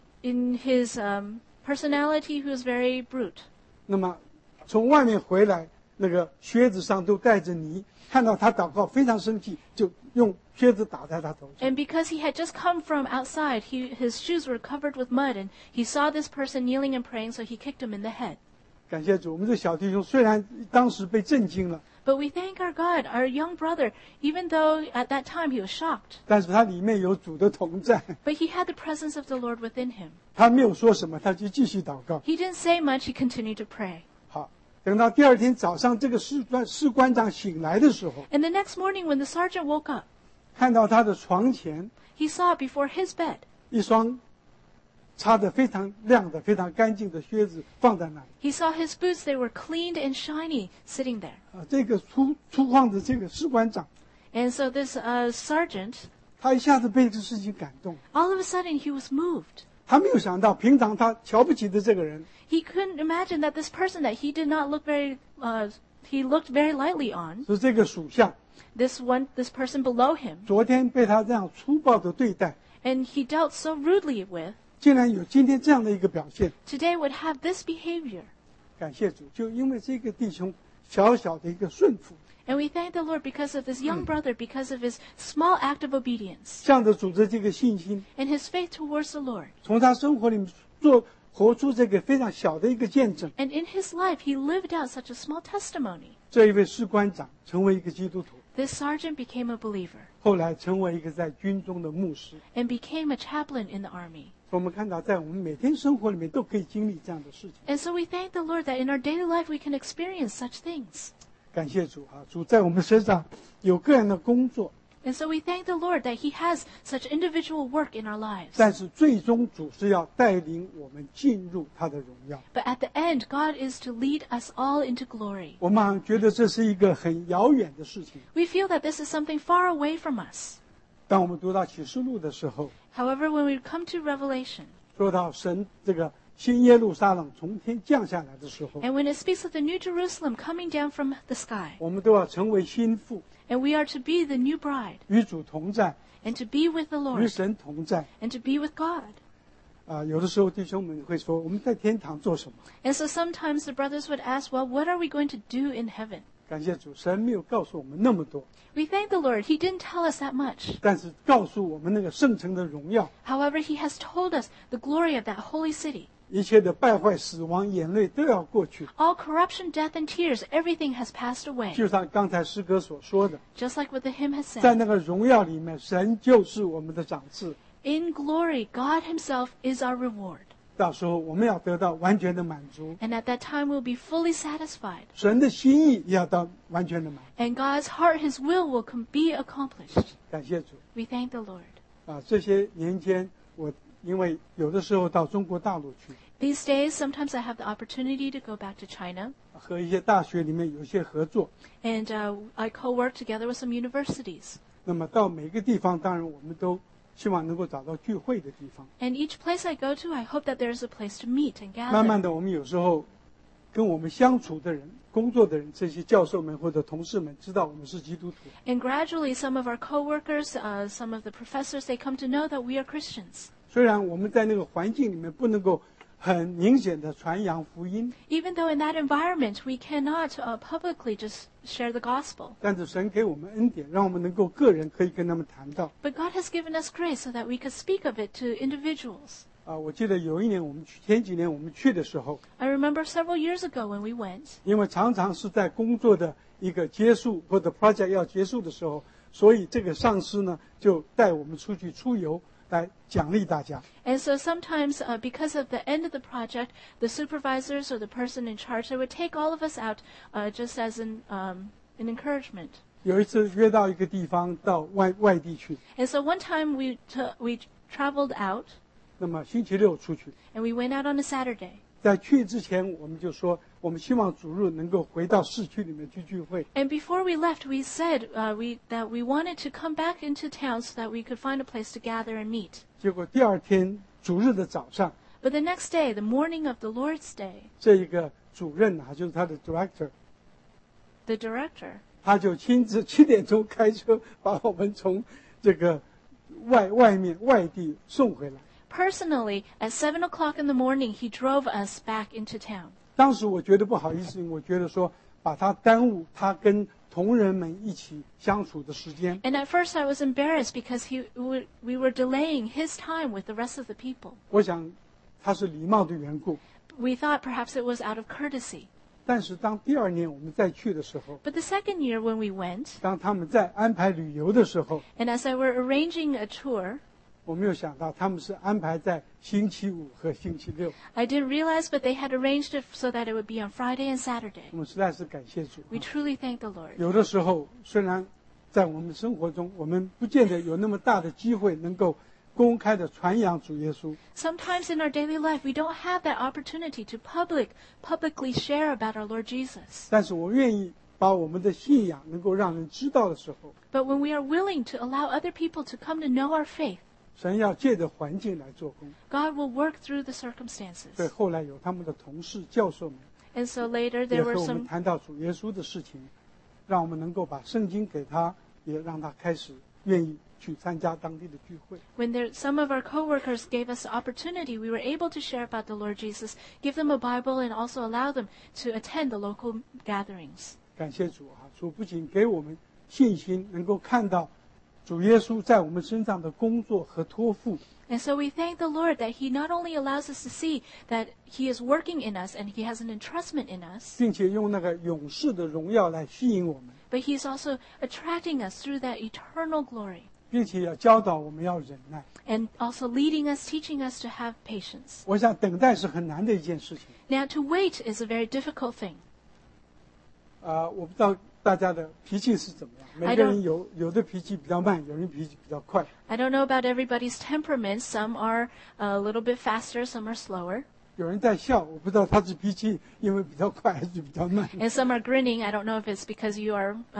in his personality, he was very brute. 那么从外面回来，那个靴子上都带着泥，看到他祷告非常生气，就用靴子打在他头上。 And because he had just come from outside, his shoes were covered with mud, and he saw this person kneeling and praying, so he kicked him in the head. 感谢主，我们这小弟兄虽然当时被震惊了， But we thank our God, our young brother, even though at that time he was shocked, 但是他里面有主的同在， but he had the presence of the Lord within him. 他没有说什么，他就继续祷告。 He didn't say much, he continued to pray. 好，等到第二天早上，这个士官长醒来的时候， And the next morning when the sergeant woke up, 看到他的床前 he saw before his bed 一双擦得非常亮的、非常干净的靴子放在那里。 he saw his boots, they were cleaned and shiny, sitting there. 这个粗犷的这个士官长， And so this sergeant, 他一下子被这事情感动， all of a sudden he was moved. 他没有想到平常他瞧不起的这个人， He couldn't imagine that this person that he did not look he looked very lightly on, 是这个属下， this person below him, 昨天被他这样粗暴的对待， and he dealt so rudely with, 竟然有今天这样的一个表现。 today would have this behavior. 感谢主，就因为这个弟兄小小的一个顺服， And we thank the Lord because of this young brother, because of his small act of obedience 向着主的这个信心， and his faith towards the Lord. 从他生活里面活出这个非常小的一个见证。 And in his life, he lived out such a small testimony. 这一位士官长成为一个基督徒， This sergeant became a believer. 后来成为一个在军中的牧师。 and became a chaplain in the army. 我们看到在我们每天生活里面都可以经历这样的事情。 And so we thank the Lord that in our daily life we can experience such things. 感谢主啊，主在我们身上有个人的工作， And so we thank the Lord that He has such individual work in our lives. 但是最终主是要带领我们进入他的荣耀。 But at the end, God is to lead us all into glory. 我们好像觉得这是一个很遥远的事情。 We feel that this is something far away from us. 当我们读到启示录的时候， However, when we come to Revelation, 说到神这个新耶路撒冷从天降下来的时候， and when it speaks of the New Jerusalem coming down from the sky, 我们都要成为心腹， and we are to be the new bride, 与主同在， and to be with the 与 Lord, 神同在。 and to be with God. 有的时候弟兄们会说，我们在天堂做什么？ And so sometimes the brothers would ask, well, what are we going to do in heaven? 感谢主，神没有告诉我们那么多， We thank the Lord. He didn't tell us that much. 但是告诉我们那个圣城的荣耀， However, He has told us the glory of that holy city. 一切的败坏、死亡、眼泪都要过去。 All corruption, death, and tears, everything has passed away. 就像刚才诗歌所说的， Just like what the hymn has 在 said. 那个荣耀里面，神就是我们的长赐。 In glory, God Himself is our reward. 到时候我们要得到完全的满足， And at that time, we'll be fully satisfied. 神的心意也要到完全的满足。 And God's heart, His will be accomplished. 感谢主 We thank the Lord. 这些年间，我因为有的时候到中国大陆去， These days, sometimes I have the opportunity to go back to China. 和一些大学里面有一些合作。 And I co-work together with some universities. 那么到每个地方，当然我们都希望能够找到聚会的地方。 And each place I go to, I hope that there's a place to meet and 慢慢 gather. 的，我们有时候跟我们相处的人、工作的人，这些教授们或者同事们，知道我们是基督徒。 And gradually, some of our co-workers, some of the professors, they come to know that we are Christians. 虽然我们在那个环境里面不能够很明显的传扬福音， Even though in that environment, we cannot publicly just share the gospel. 但是神给我们恩典，让我们能够个人可以跟他们谈到。 But God has given us grace so that we could speak of it to individuals. 我记得有一年前几年我们去的时候， I remember several years ago when we went, 因为常常是在工作的一个结束或者 project 要结束的时候，所以这个上司呢就带我们出去出游来奖励大家。 and so sometimes because of the end of the project, the supervisors or the person in charge, they would take all of us out just as an encouragement. 有一次约到一个地方到外地去， And so one time we traveled out 那么星期六出去， and we went out on a Saturday. 在去之前我们就说，我们希望主日能够回到市区里面去聚会。 And before we left, we said that we wanted to come back into town so that we could find a place to gather and meet. 结果第二天主日的早上， But the next day, the morning of the Lord's Day, 这一个主任就是他的 director， the director, 他就亲自7点钟开车把我们从这个外地送回来。 personally, at 7 o'clock in the morning, he drove us back into town. 当时我觉得不好意思，我觉得说把他耽误他跟同仁们一起相处的时间。 And at first I was embarrassed because we were delaying his time with the rest of the people. 我想他是礼貌的缘故。 We thought perhaps it was out of courtesy. 但是当第二年我们再去的时候， But the second year when we went, 当他们在安排旅游的时候， and as I were arranging a tour, 我没有想到他们是安排在星期五和星期六。 I didn't realize, but they had arranged it so that it would be on Friday and Saturday. 我们实在是感谢主。 We truly thank the Lord. 有的时候，虽然在我们生活中，我们不见得有那么大的机会能够公开的传扬主耶稣， Sometimes in our daily life, we don't have that opportunity to publicly share about our Lord Jesus. 但是我愿意把我们的信仰能够让人知道的时候， But when we are willing to allow other people to come to know our faith, 神要借着环境来做工。 God will work through the circumstances. 所以后来有他们的同事、教授们 And so later 也 there 和 were 我们 some 谈到主耶稣的事情，让我们能够把圣经给他，也让他开始愿意去参加当地的聚会。 some of our co-workers gave us the opportunity, we were able to share about the Lord Jesus, give them a Bible, and also allow them to attend the local gatherings. 感谢主啊！主不仅给我们信心，能够看到主耶稣在我们身上的工作和托付。 And so we thank the Lord that He not only allows us to see that He is working in us and He has an entrustment in us, 并且用那个永世的荣耀来吸引我们， but He's also attracting us through that eternal glory, 并且要教导我们要忍耐。 and also leading us, teaching us to have patience. 我想等待是很难的一件事情。 Now, to wait is a very difficult thing. 我不知道大家的脾气是怎么样，每个人有的脾气比较慢，有人脾气比较快。 I don't know about everybody's temperament. Some are a little bit faster, some are slower. 有人在笑，我不知道他是脾气因为比较快还是比较慢。 And some are grinning. I don't know if it's because you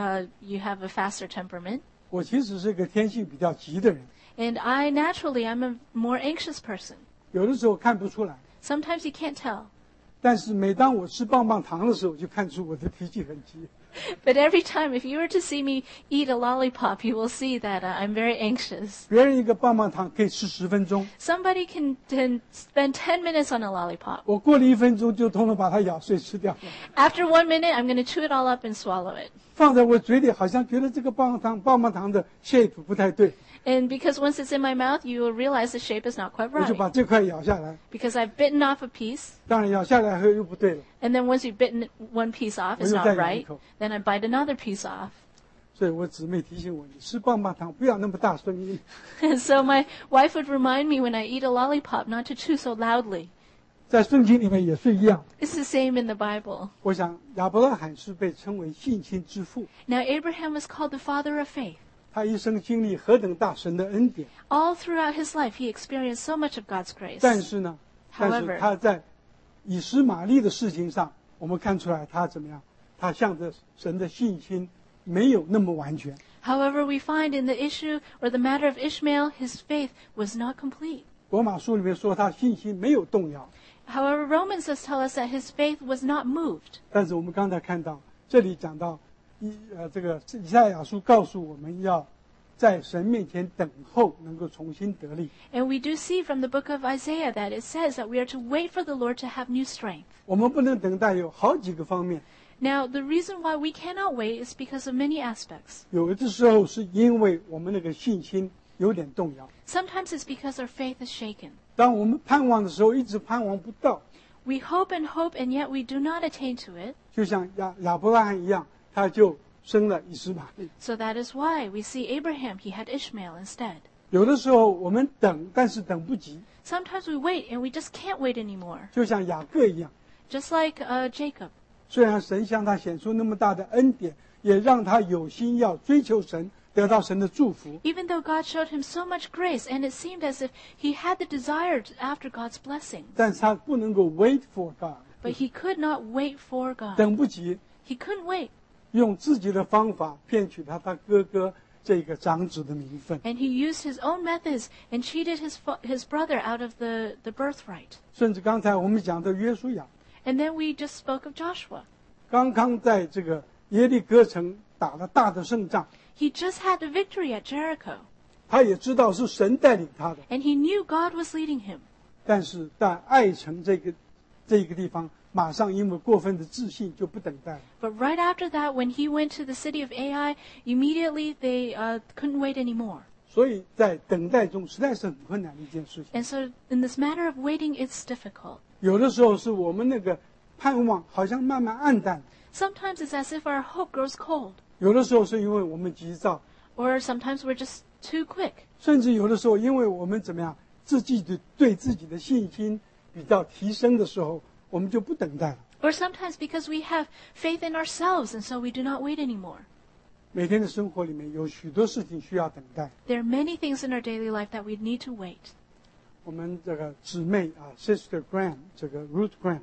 have a faster temperament. 我其实是一个天性比较急的人， And I'm a more anxious person. 有的时候看不出来， Sometimes you can't tell. 但是每当我吃棒棒糖的时候，就看出我的脾气很急。 But every time, if you were to see me eat a lollipop, you will see that I'm very anxious. 别人一个棒棒糖可以吃10分钟， Somebody can spend 10 minutes on a lollipop. 我过了1分钟就通通把它咬碎吃掉了。 After 1 minute, I'm going to chew it all up and swallow it. 放在我嘴里，好像觉得这个棒棒糖的 shape 不太对， And because once it's in my mouth, you will realize the shape is not quite 我就 right. 把这块咬下来。 Because I've bitten off a piece, 当然咬下来后又不对了， and then once you've bitten one piece off, it's not right. Then I bite another piece off. 所以我姊妹提醒我，你吃棒棒糖不要那么大声音。 And so my wife would remind me when I eat a lollipop not to chew so loudly. 在圣经里面也是一样。 It's the same in the Bible. 我想亚伯拉罕是被称为信心之父， Now Abraham was called the father of faith. 他一生经历何等大神的恩典。 All throughout his life, he experienced so much of God's grace. 但是呢， However 他在以实玛利的事情上，我们看出来他怎么样？他向着神的信心没有那么完全。 However, we find in the issue or the matter of Ishmael, his faith was not complete. 罗马书里面说他信心没有动摇， However, Romans does tell us that his faith was not moved. 但是我们刚才看到这里讲到这个以赛亚书告诉我们要在神面前等候，能够重新得力。 And we do see from the book of Isaiah that it says that we are to wait for the Lord to have new strength. 我们不能等待，有好几个方面。 Now, the reason why we cannot wait is because of many aspects. 有的时候是因为我们那个信心有点动摇。 Sometimes it's because our faith is shaken. 当我们盼望的时候，一直盼望不到， We hope, and yet we do not attain to it. 就像亚伯拉罕一样，他就生了以实玛利。 So that is why we see Abraham, he had Ishmael instead. 有的时候我们等，但是等不及， Sometimes we wait and we just can't wait anymore. 就像雅各一样。 Just like Jacob. 虽然神向他显出那么大的恩典，也让他有心要追求神，得到神的祝福， Even though God showed him so much grace, and it seemed as if he had the desire after God's blessing, 但是他不能够 wait for God， but he could not wait for God. 等不及， He couldn't wait, 用自己的方法骗取他哥哥这个长子的名分， and he used his own methods and cheated his brother out of the birthright. 甚至刚才我们讲的约书亚， And then we just spoke of Joshua. 刚刚在这个耶利哥城打了大的胜仗， He just had the victory at Jericho, 他也知道是神带领他的， and he knew God was leading him. 但是在爱城这个地方，马上因为过分的自信就不等待了。 But right after that, when he went to the city of Ai, immediately they couldn't wait anymore. 所以在等待中实在是很困难的一件事情。 And so in this matter of waiting, it's difficult. 有的时候是我们那个盼望好像慢慢暗淡， Sometimes it's as if our hope grows cold, 有的时候是因为我们急躁， or sometimes we're just too quick. 甚至有的时候因为我们怎么样，对自己的信心比较提升的时候，我们就不等待了。 Or sometimes because we have faith in ourselves, and so we do not wait anymore. 每天的生活里面有许多事情需要等待。 There are many things in our daily life that we need to wait. 我们这个姊妹Sister Graham， 这个 Ruth Graham，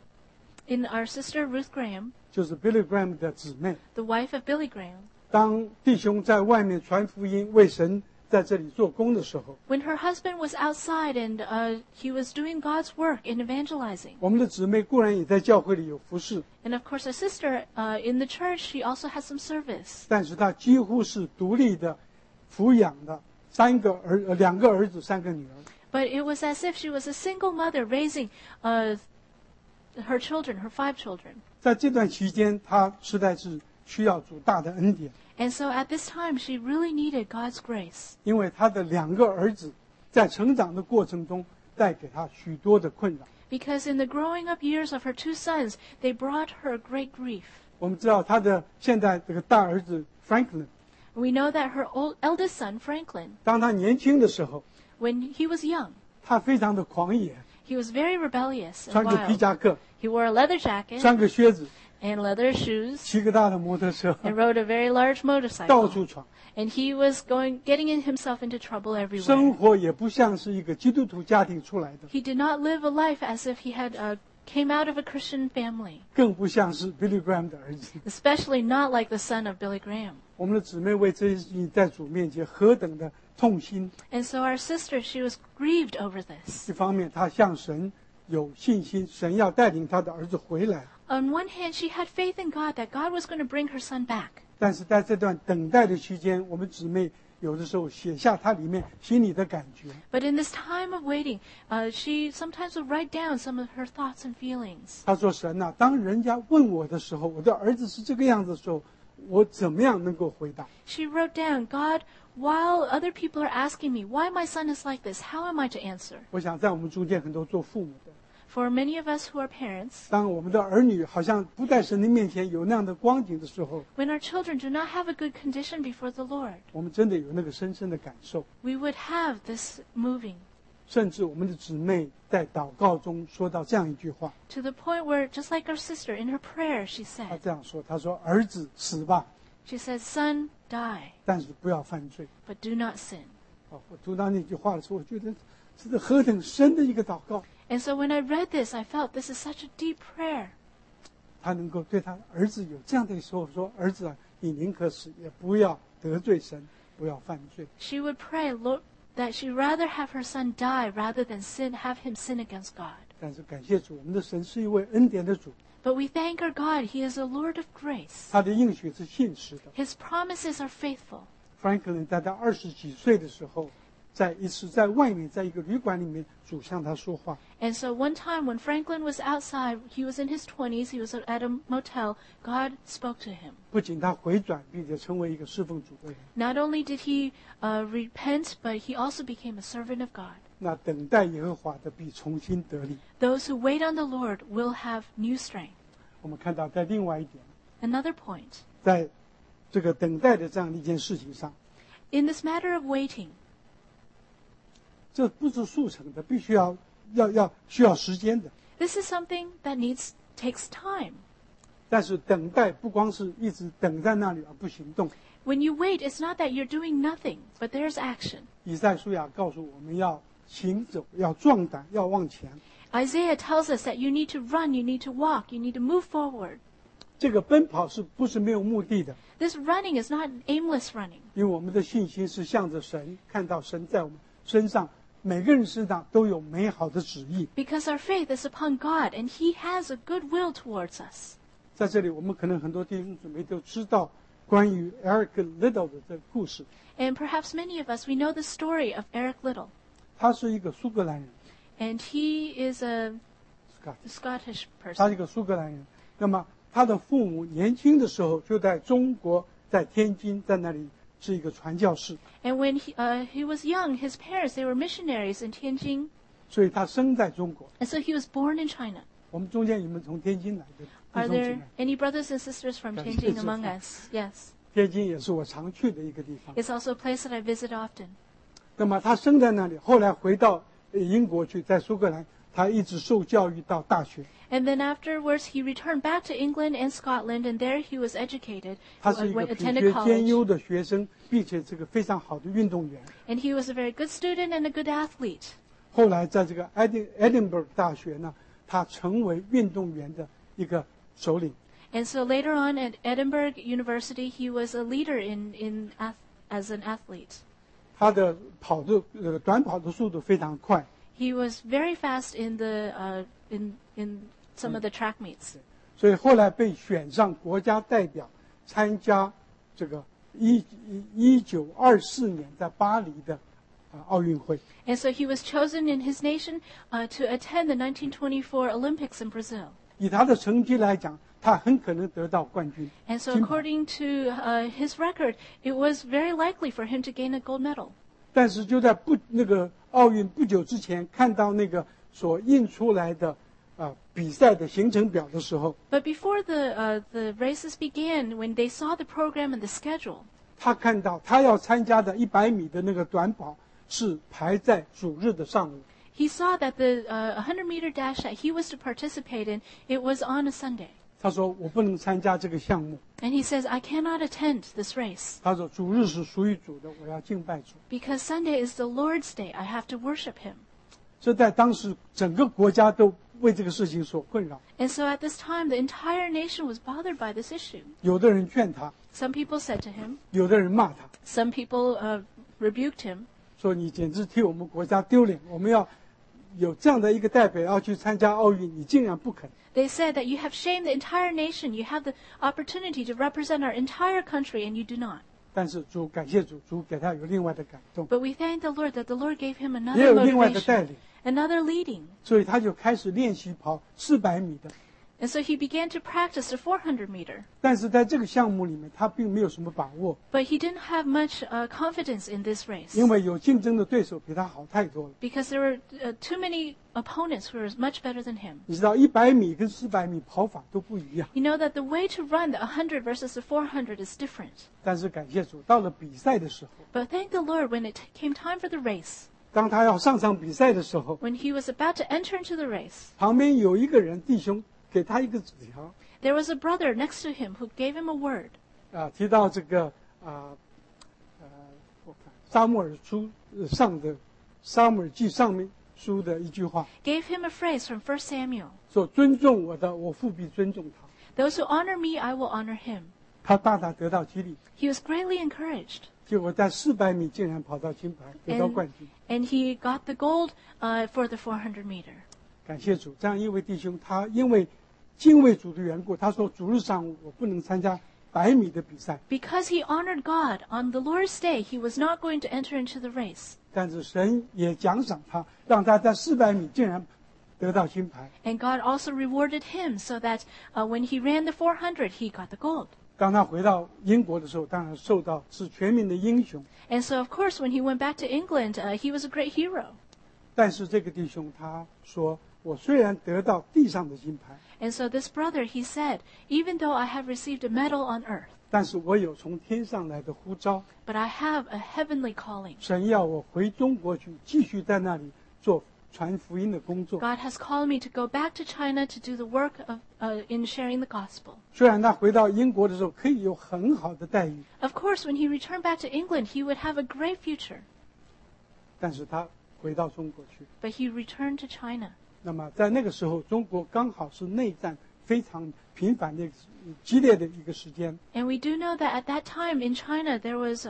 In our sister Ruth Graham, 就是 Billy Graham 的姊妹。 the wife of Billy Graham, 当弟兄在外面传福音，为神在这里做工的时候， when her husband was outside and he was doing God's work in evangelizing, 我们的姊妹固然也在教会里有服侍， and of course our sister in the church, she also has some service. 但是她几乎是独立的抚养的2个儿子3个女儿。 But it was as if she was a single mother raising her children, her 5 children. 在这段期间，她实在是需要主大的恩典。 And so at this time, she really needed God's grace. 因为他的2个儿子在成长的过程中带给他许多的困扰。 Because in the growing up years of her 2 sons, they brought her great grief. 我们知道他的现在这个大儿子 Franklin， We know that her eldest son, Franklin, 当他年轻的时候， when he was young, 他非常的狂野， he was very rebellious and 穿个皮 wild. 夹克， He wore a leather jacket 穿个靴子， and leather shoes 骑个大的摩托车， and rode a very large 到 motorcycle. 处闯。 And he was getting himself into trouble 生 everywhere. 活也不像是一个基督徒家庭出来的， He did not live a life as if he had came out of a Christian family, 更不像是 Billy Graham 的儿子。 especially not like the son of Billy Graham. 我们的姊妹为这些事情在主面前何等的痛心。 And so our sister, she was grieved over this. 一方面，她向神有信心，神要带领她的儿子回来。 On one hand, she had faith in God that God was going to bring her son back. 但是在这段等待的期间，我们姊妹有的时候写下她里面心里的感觉。 But in this time of waiting, she sometimes would write down some of her thoughts and feelings. 她说：“神啊，当人家问我的时候，我的儿子是这个样子的时候，我怎么样能够回答？ She wrote down, God, while other people are asking me why my son is like this, how am I to answer? 我想在我们中间很多做父母的， For many of us who are parents, 当我们的儿女好像不在神的面前有那样的光景的时候， when our children do not have a good condition before the Lord, 我们真的有那个深深的感受。 we would have this moving 甚至我们的姊妹在祷告中说到这样一句话， to the point where, just like our sister, in her prayer, she 她 said, 这样说：“她说儿子死吧， she said, Son, die, 但是不要犯罪。 but do not sin. ” 哦，我读到那句话的时候，我觉得这是何等深的一个祷告。 And so when I read this, I felt this is such a deep prayer. 他能够对他儿子有这样的说：“儿子啊，你宁可死，也不要得罪神，不要犯罪。” She would pray, Lord, that she'd rather have her son die rather than have him sin against God. 但是感谢主，我们的神是一位恩典的主， But we thank our God, He is a Lord of grace. 他的应许是信实的。 His promises are faithful. Franklin 在他20几岁的时候，在一次在外面，在一个旅馆里面，主向他说话。 And so one time when Franklin was outside, he was in his 20s, he was at a motel, God spoke to him. 不仅他回转，并且成为一个侍奉主的人。 Not only did he repent, but he also became a servant of God. 那等待耶和华的必重新得力。 Those who wait on the Lord will have new strength. 我们看到，在另外一点， Another point, 在这个等待的这样的一件事情上， in this matter of waiting, 这不是速成的，必须需要时间的。 this is something that takes time. 但是等待不光是一直等在那里而不行动。 When you wait, it's not that you're doing nothing, but there's action. 以赛书亚告诉我们要行走，要壮胆，要往前。 Isaiah tells us that you need to run, you need to walk, you need to move forward. 这个奔跑是不是没有目的的？ This running is not aimless running. 因为我们的信心是向着神，看到神在我们身上，每个人身上都有美好的旨意。 Because our faith is upon God, and He has a good will towards us. 在这里，我们可能很多弟兄姊妹都知道关于 Eric Liddell 的这个故事。 And perhaps many of us, we know the story of Eric Liddell. 他是一个苏格兰人 And he is a ，Scott， Scottish 他是 person. 一个苏格兰人。那么他的父母年轻的时候就在中国，在天津，在那里是一个传教士， And when he was young, his parents, they were missionaries in Tianjin. 所以他生在中国。 And so he was born in China. 我们中间有没有从天津来的弟 Are 兄姊 there 妹？ any brothers and sisters from Yes, Tianjin yes, among yes. us? Yes. 天津也是我常去的一个地方。 It's also a place that I visit often. 那么他生在那里，后来回到英国去，在苏格兰，他一直受教育到大学。 And then afterwards, he returned back to England and Scotland, and there he was educated, 他是一个品 attended 学兼 college. 优的学生，并且是个非常好的运动员。 And he was a very good student and a good athlete. 后来在这个Edinburgh 大学呢，他成为运动员的一个首领。 And so later on at Edinburgh University, he was a leader as an athlete. 他的短跑的速度非常快， He was very fast in some of the track meets. 所以后来被选上国家代表，参加这个1924年在巴黎的奥运会。 And so he was chosen in his nation to attend the 1924 Olympics in Brazil. 以他的成绩来讲，他很可能得到冠军。 And so 金牌。 according to his record, it was very likely for him to gain a gold medal. 但是就在那个奥运不久之前，看到那个所印出来的比赛的行程表的时候， But before the races began, when they saw the program and the schedule, 他看到他要参加的100米的那个短跑是排在主日的上午。 he saw that the 100-meter dash that he was to participate in, it was on a Sunday. 他说我不能参加这个项目。 And he says, I cannot attend this race 他说主日是属于主的，我要敬拜主。 because Sunday is the Lord's day. I have to worship him. 这在当时整个国家都为这个事情所困扰。 And so at this time, the entire nation was bothered by this issue. 有的人劝他， Some people said to him, 有的人骂他， some people rebuked him, 说你简直替我们国家丢脸。我们要有这样的一个代表要去参加奥运，你竟然不肯。 They said that you have shamed the entire nation. You have the opportunity to represent our entire country, and you do not. 但是主感谢主，主给他有另外的感动， But we thank the Lord that the Lord gave him 也 another 有另外的带 motivation, 领， another leading. 所以他就开始练习跑400米的。 And so he began to practice the 400 meter. 但是在这个项目里面，他并没有什么把握， But he didn't have much confidence in this race 因为有竞争的对手比他好太多了。 because there were too many opponents who were much better than him. 你知道100米跟400米跑法都不一样， You know that the way to run the 100 versus the 400 is different. 但是感谢主，到了比赛的时候， But thank the Lord when it came time for the race, 当他要上场比赛的时候， when he was about to enter into the race, 旁边有一个人弟兄给他一个纸条， there was a brother next to him who gave him a word. 提到这个我看撒母耳书上的撒母耳记上面书的一句话， Gave him a phrase from 1 Samuel. 说尊重我的，我父必尊重他。 Those who honor me, I will honor him. 他大大得到激励， He was greatly encouraged. 结果在400米竟然跑到金牌，得到冠军。 And he got the gold for the 400 meter. 感谢主，这样一位弟兄，他因为敬畏主的缘故，他说主日上午我不能参加100米的比赛， Because he honored God, on the Lord's day, he was not going to enter into the race. 但是神也奖赏他，让他在400米竟然得到金牌。 And God also rewarded him so that when he ran the 400, he got the gold. 当他回到英国的时候，当然受到是全民的英雄。 And so, of course, when he went back to England, he was a great hero. 但是这个弟兄他说，我虽然得到地上的金牌， And so this brother, he said, even though I have received a medal on earth, 但是我有从天上来的呼召， but I have a heavenly calling. 神要我回中国去，继续在那里做传福音的工作。 God has called me to go back to China to do the work of in sharing the gospel. 虽然他回到英国的时候可以有很好的待遇， Of course, when he returned back to England, he would have a great future. 但是他回到中国去。 But he returned to China. 那么在那个时候，中国刚好是内战非常频繁的、激烈的一个时间。 And we do know that at that time in China there was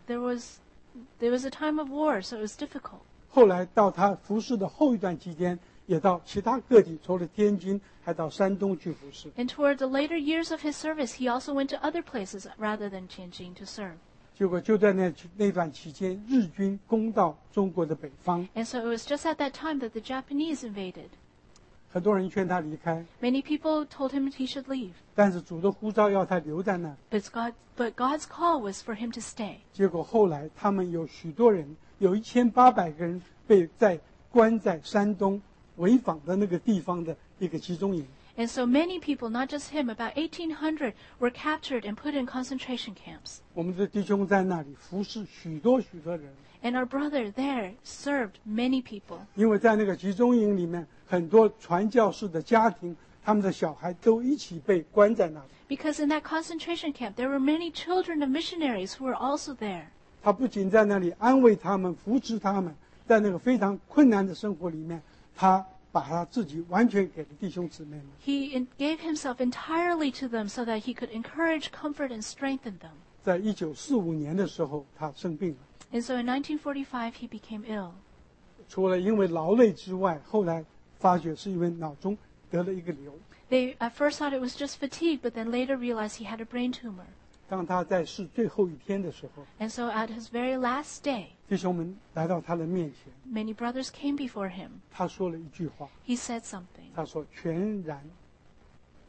a time of war, so it was difficult. 后来到他服侍的后一段期间，也到其他各地，除了天津，还到山东去服侍。 And toward the later years of his service, he also went to other places rather than Tianjin to serve. 结果就在那段期间，日军攻到中国的北方， And so it was just at that time that the Japanese invaded. 很多人劝他离开， Many people told him he should leave. 但是主的呼召要他留在那。 But God's call was for him to stay. 结果后来他们有许多人，有1800个人被关在山东潍坊的那个地方的一个集中营。 And so many people, not just him, about 1,800 were captured and put in concentration camps. 我们的弟兄在那里服侍许多人， And our brother there served many people. 因为在那个集中营里面，很多传教士的家庭，他们的小孩都一起被关在那里。 Because in that concentration camp, there were many children of missionaries who were also there. 他不仅在那里安慰他们、扶持他们，在那个非常困难的生活里面，他把他自己完全给了弟兄姊妹们。 He gave himself entirely to them so that he could encourage, comfort, and strengthen them. 在1945年的时候，他生病了。 And so in 1945, he became ill. 除了因为劳累之外，后来发觉是因为脑中得了一个瘤。 They at first thought it was just fatigue, but then later realized he had a brain tumor. 当他在世最后一天的时候， And so at his very last day, 弟兄们来到他的面前， many brothers came before him. 他说了一句话， He said something. 他说：“全然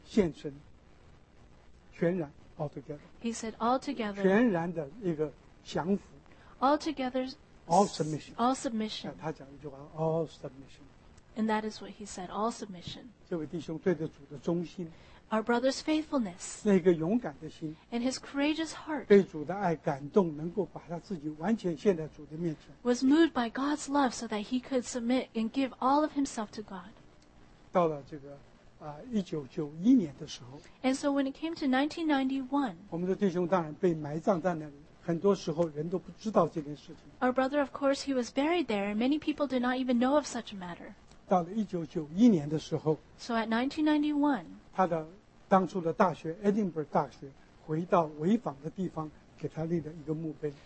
献身，全然 altogether。 He said, altogether, 全然的一个降服 altogether, ，all submission。 all submission. 他讲一句话 ，all submission。 And that is what he said, all submission. 这位弟兄对着主的忠心， Our brother's faithfulness 那个勇敢的心， and his courageous heart 被主的爱感动，能够把他自己完全献在主的面前。 was moved by God's love so that he could submit and give all of himself to God. 到了这个1991年的时候， And so when it came to 1991, 我们的弟兄当然被埋葬在那里，很多时候人都不知道这件事情。 our brother, of course, he was buried there, and many people did not even know of such a matter. 到了1991年的时候， So at 1991, 他的当初的大学 Edinburgh 大学回到潍坊的地方，给他立了一个墓碑。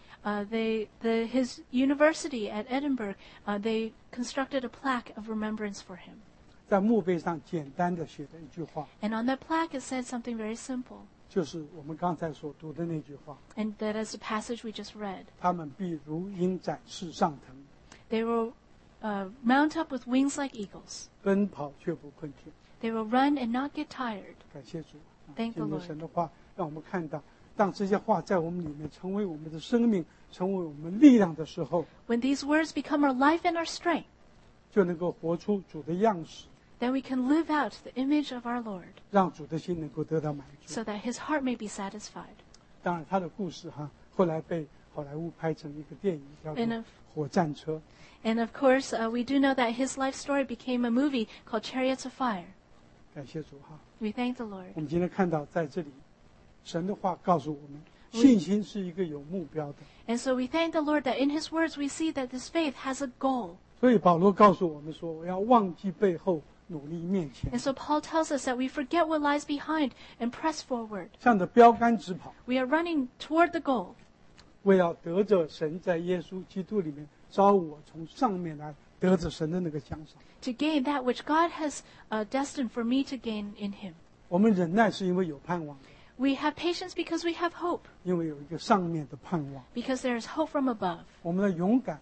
his university at Edinburgh, they constructed a plaque of remembrance for him. 在墓碑上简单的写的一句话， And on that plaque, it said something very simple. 就是我们刚才所读的那句话： And that is the passage we just read. 他们必如鹰展翅上腾， They will mount up with wings like eagles. 奔跑却不困倦。 They will run and not get tired. 感谢主。 Thank the 今天 Lord. 神的话让我们看到，当这些话在我们里面成为我们的生命，成为我们力量的时候， When these words become our life and our strength, 就能够活出主的样式， then we can live out the image of our Lord 让主的心能够得到满足。 so that his heart may be satisfied. 当然，他的故事后来被好莱坞拍成一个电影，叫做 And 《 of, 火战车》。 and of course, we do know that his life story became a movie called Chariots of Fire. 感谢主哈！ We thank the Lord. 我们今天看到在这里，神的话告诉我们，信心是一个有目标的。 And so we thank the Lord that in his words we see that this faith has a goal. 所以保罗告诉我们说：“我要忘记背后，努力面前， And so Paul tells us that we forget what lies behind and press forward. 向着标杆直跑， We are running toward the goal 为要得着神在耶稣基督里面招我从上面来得着神的那个奖赏。 to gain that which God has destined for me to gain in him. 我们忍耐是因为有盼望， We have patience because we have hope, 因为有一个上面的盼望。 because there is hope from above. 我们的勇敢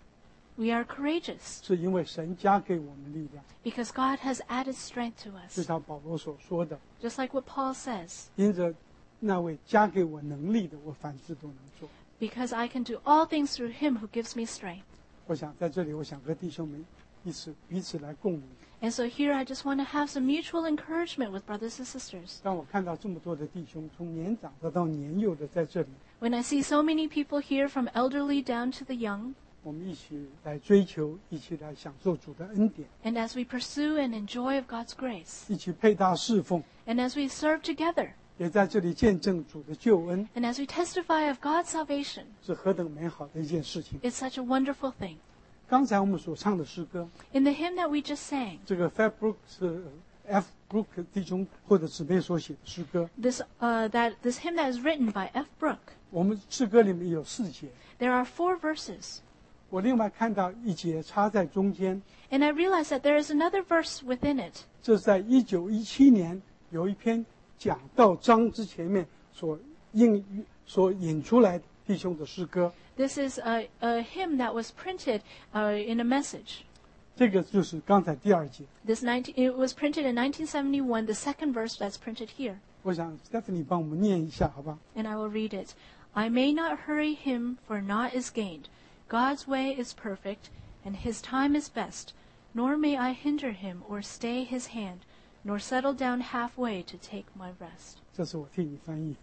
We are courageous 是因为神加给我们力量， because God has added strength to 就 us. 像保罗所说的， Just like what Paul says, 因着那位加给我能力的，我凡事都能做。 because I can do all things through him who gives me strength. 我想在这里，我想和弟兄们彼此来共鸣。 And so here I just want to have some mutual encouragement with brothers and sisters. 当我看到这么多的弟兄，从年长的到年幼的在这里， When I see so many people here from elderly down to the young, 我们一起来追求，一起来享受主的恩典， and as we pursue and enjoy of God's grace, 一起配搭侍奉， and as we serve together, 也在这里见证主的救恩， and as we testify of God's salvation, 是何等美好的一件事情。 it's such a wonderful thing. 刚才我们所唱的诗歌， In the hymn that we just sang, 这个 F. Brooke 是 F. Brooke 弟兄或者姊妹所写的诗歌， this hymn that is written by F. Brooke, 我们诗歌里面有4节， there are 4 verses. 我另外看到一节插在中间， And I realize that there is another verse within it. 这是在1917年有一篇讲道章之前面所引出来弟兄的诗歌， This is a hymn that was printed in a message. 这个就是刚才第2节。 It was printed in 1971, the second verse that's printed here. 我想 Stephanie 帮我们念一下，好吧？ And I will read it. I may not hurry him, for naught is gained. God's way is perfect, and his time is best. Nor may I hinder him or stay his hand, nor settle down halfway to take my rest. 这是我替你翻译。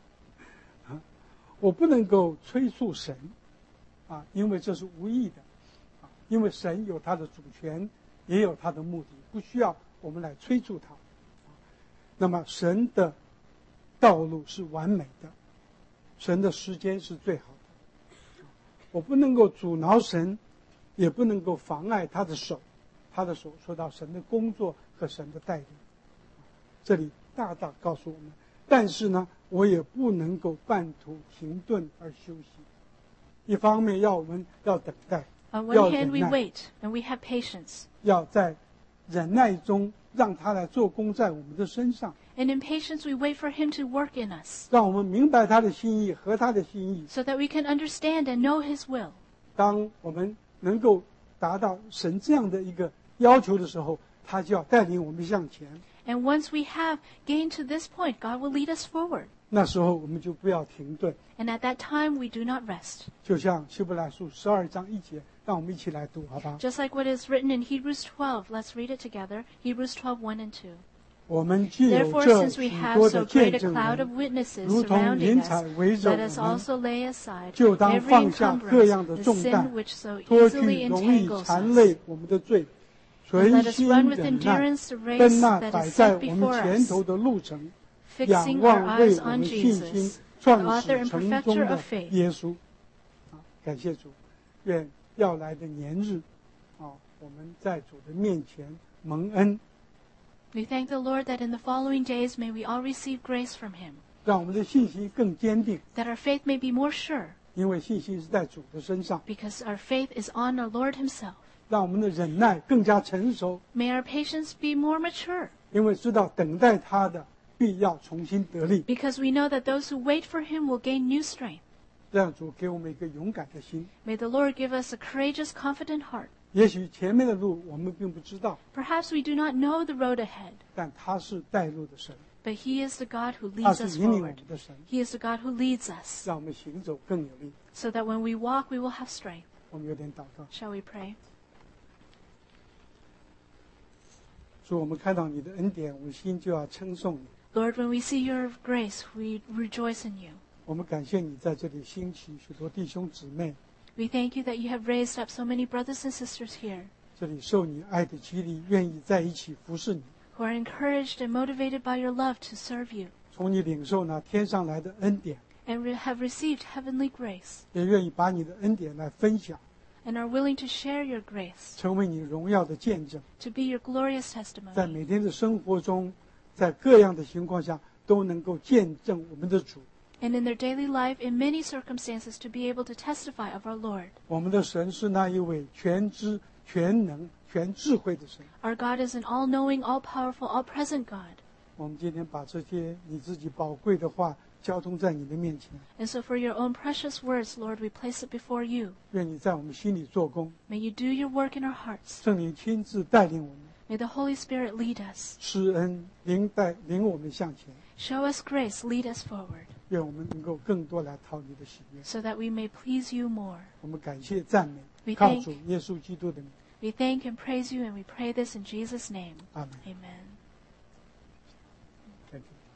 我不能够催促神，因为这是无意的，因为神有他的主权，也有他的目的，不需要我们来催促他。那么神的道路是完美的，神的时间是最好的。我不能够阻挠神，也不能够妨碍他的手。他的手说到神的工作和神的带领，这里大大告诉我们。但是呢，我也不能够半途停顿而休息。一方面我们要等待， On 要 one hand, 忍 we 耐， wait, and we have patience. 要在忍耐中让他来做工在我们的身上， And in patience, we wait for him to work in us, 让我们明白他的心意和他的心意。 so that we can understand and know his will. 当我们能够达到神这样的一个要求的时候，他就要带领我们向前。 And once we have gained to this point, God will lead us forward. 那时候我们就不要停顿。 And at that time, we do not rest. 就像希伯来书12章1节，让我们一起来读，好吧？ Just like what is written in Hebrews 12, let's read it together. Hebrews 12, 1 and 2. 我们既有 Therefore, 这 since we 许 have 多 so 的 great 见 a 证 cloud of 人， witnesses 如同 surrounding 云 us, 彩围着 let us 我们， also lay aside 就当 every 放下各样的 encumbrance, 重 the 担 sin，which so 脱去 easily 容易 entangles 缠 us. 累我们的罪， And 存 let us 心 run with 忍耐， endurance the 奔 race 那 that 摆 is 在 set 我 before 们前 us, 头的路程，仰 fixing our 望为 eyes 我 on 们信心 Jesus, the 创 author 始 and 成 perfecter 终 of 的 faith. 耶稣。感谢主，愿要来的年日，我们在主的面前蒙恩， We thank the Lord that in the following days may we all receive grace from Him, 让我们的信心更坚定， that our faith may be more sure, 因为信心是在主的身上， because our faith is on our Lord Himself. 让我们的忍耐更加成熟， May our patience be more mature, 因为知道等待他的必要重新得力。 because we know that those who wait for Him will gain new strength. 让主给我们一个勇敢的心。 May the Lord give us a courageous, confident heart. 也许前面的路我们并不知道， Perhaps we do not know the road ahead, 但他是带路的神， but He is the God who 他 leads 是 us 引领我 forward. 们的神， He is the God who leads us, 让我们行走更有力。 so that when we walk, we will have strength. 我们有点祷告， Shall we pray? 主，我们看到你的恩典，我们心就要称颂你。 Lord, when we see Your grace, we rejoice in You. 我们感谢你在这里兴起许多弟兄姊妹， We thank You that You have raised up so many brothers and sisters here 这里受你爱的激励，愿意在一起服侍你， who are encouraged and motivated by Your love to serve You, 从你领受那天上来的恩典， and have received heavenly grace, 也愿意把你的恩典来分享， and are willing to share Your grace, 成为你荣耀的见证， to be Your glorious 在 testimony, 每天的生活中，在各样的情况下都能够见证我们的主。 and in their daily life, in many circumstances, to be able to testify of our Lord. 我们的神是那一位全知、全能、全智慧的神。 Our God is an all-knowing, all-powerful, all-present God. 我们今天把这些你自己宝贵的话交通在你的面前， And so for Your own precious words, Lord, we place it before You. 愿你在我们心里做工， May You do Your work in our hearts. 圣灵亲自带领我们， May the Holy Spirit lead us. 施恩领我们向前。 Show us grace, lead us forward, 愿我们能够更多来讨你的喜悦。 so that we may please You more. 我们感谢赞美， We 靠 thank- 主耶稣基督的名， We thank and praise You, and we pray this in Jesus' name. 阿门。 Amen. Thank you.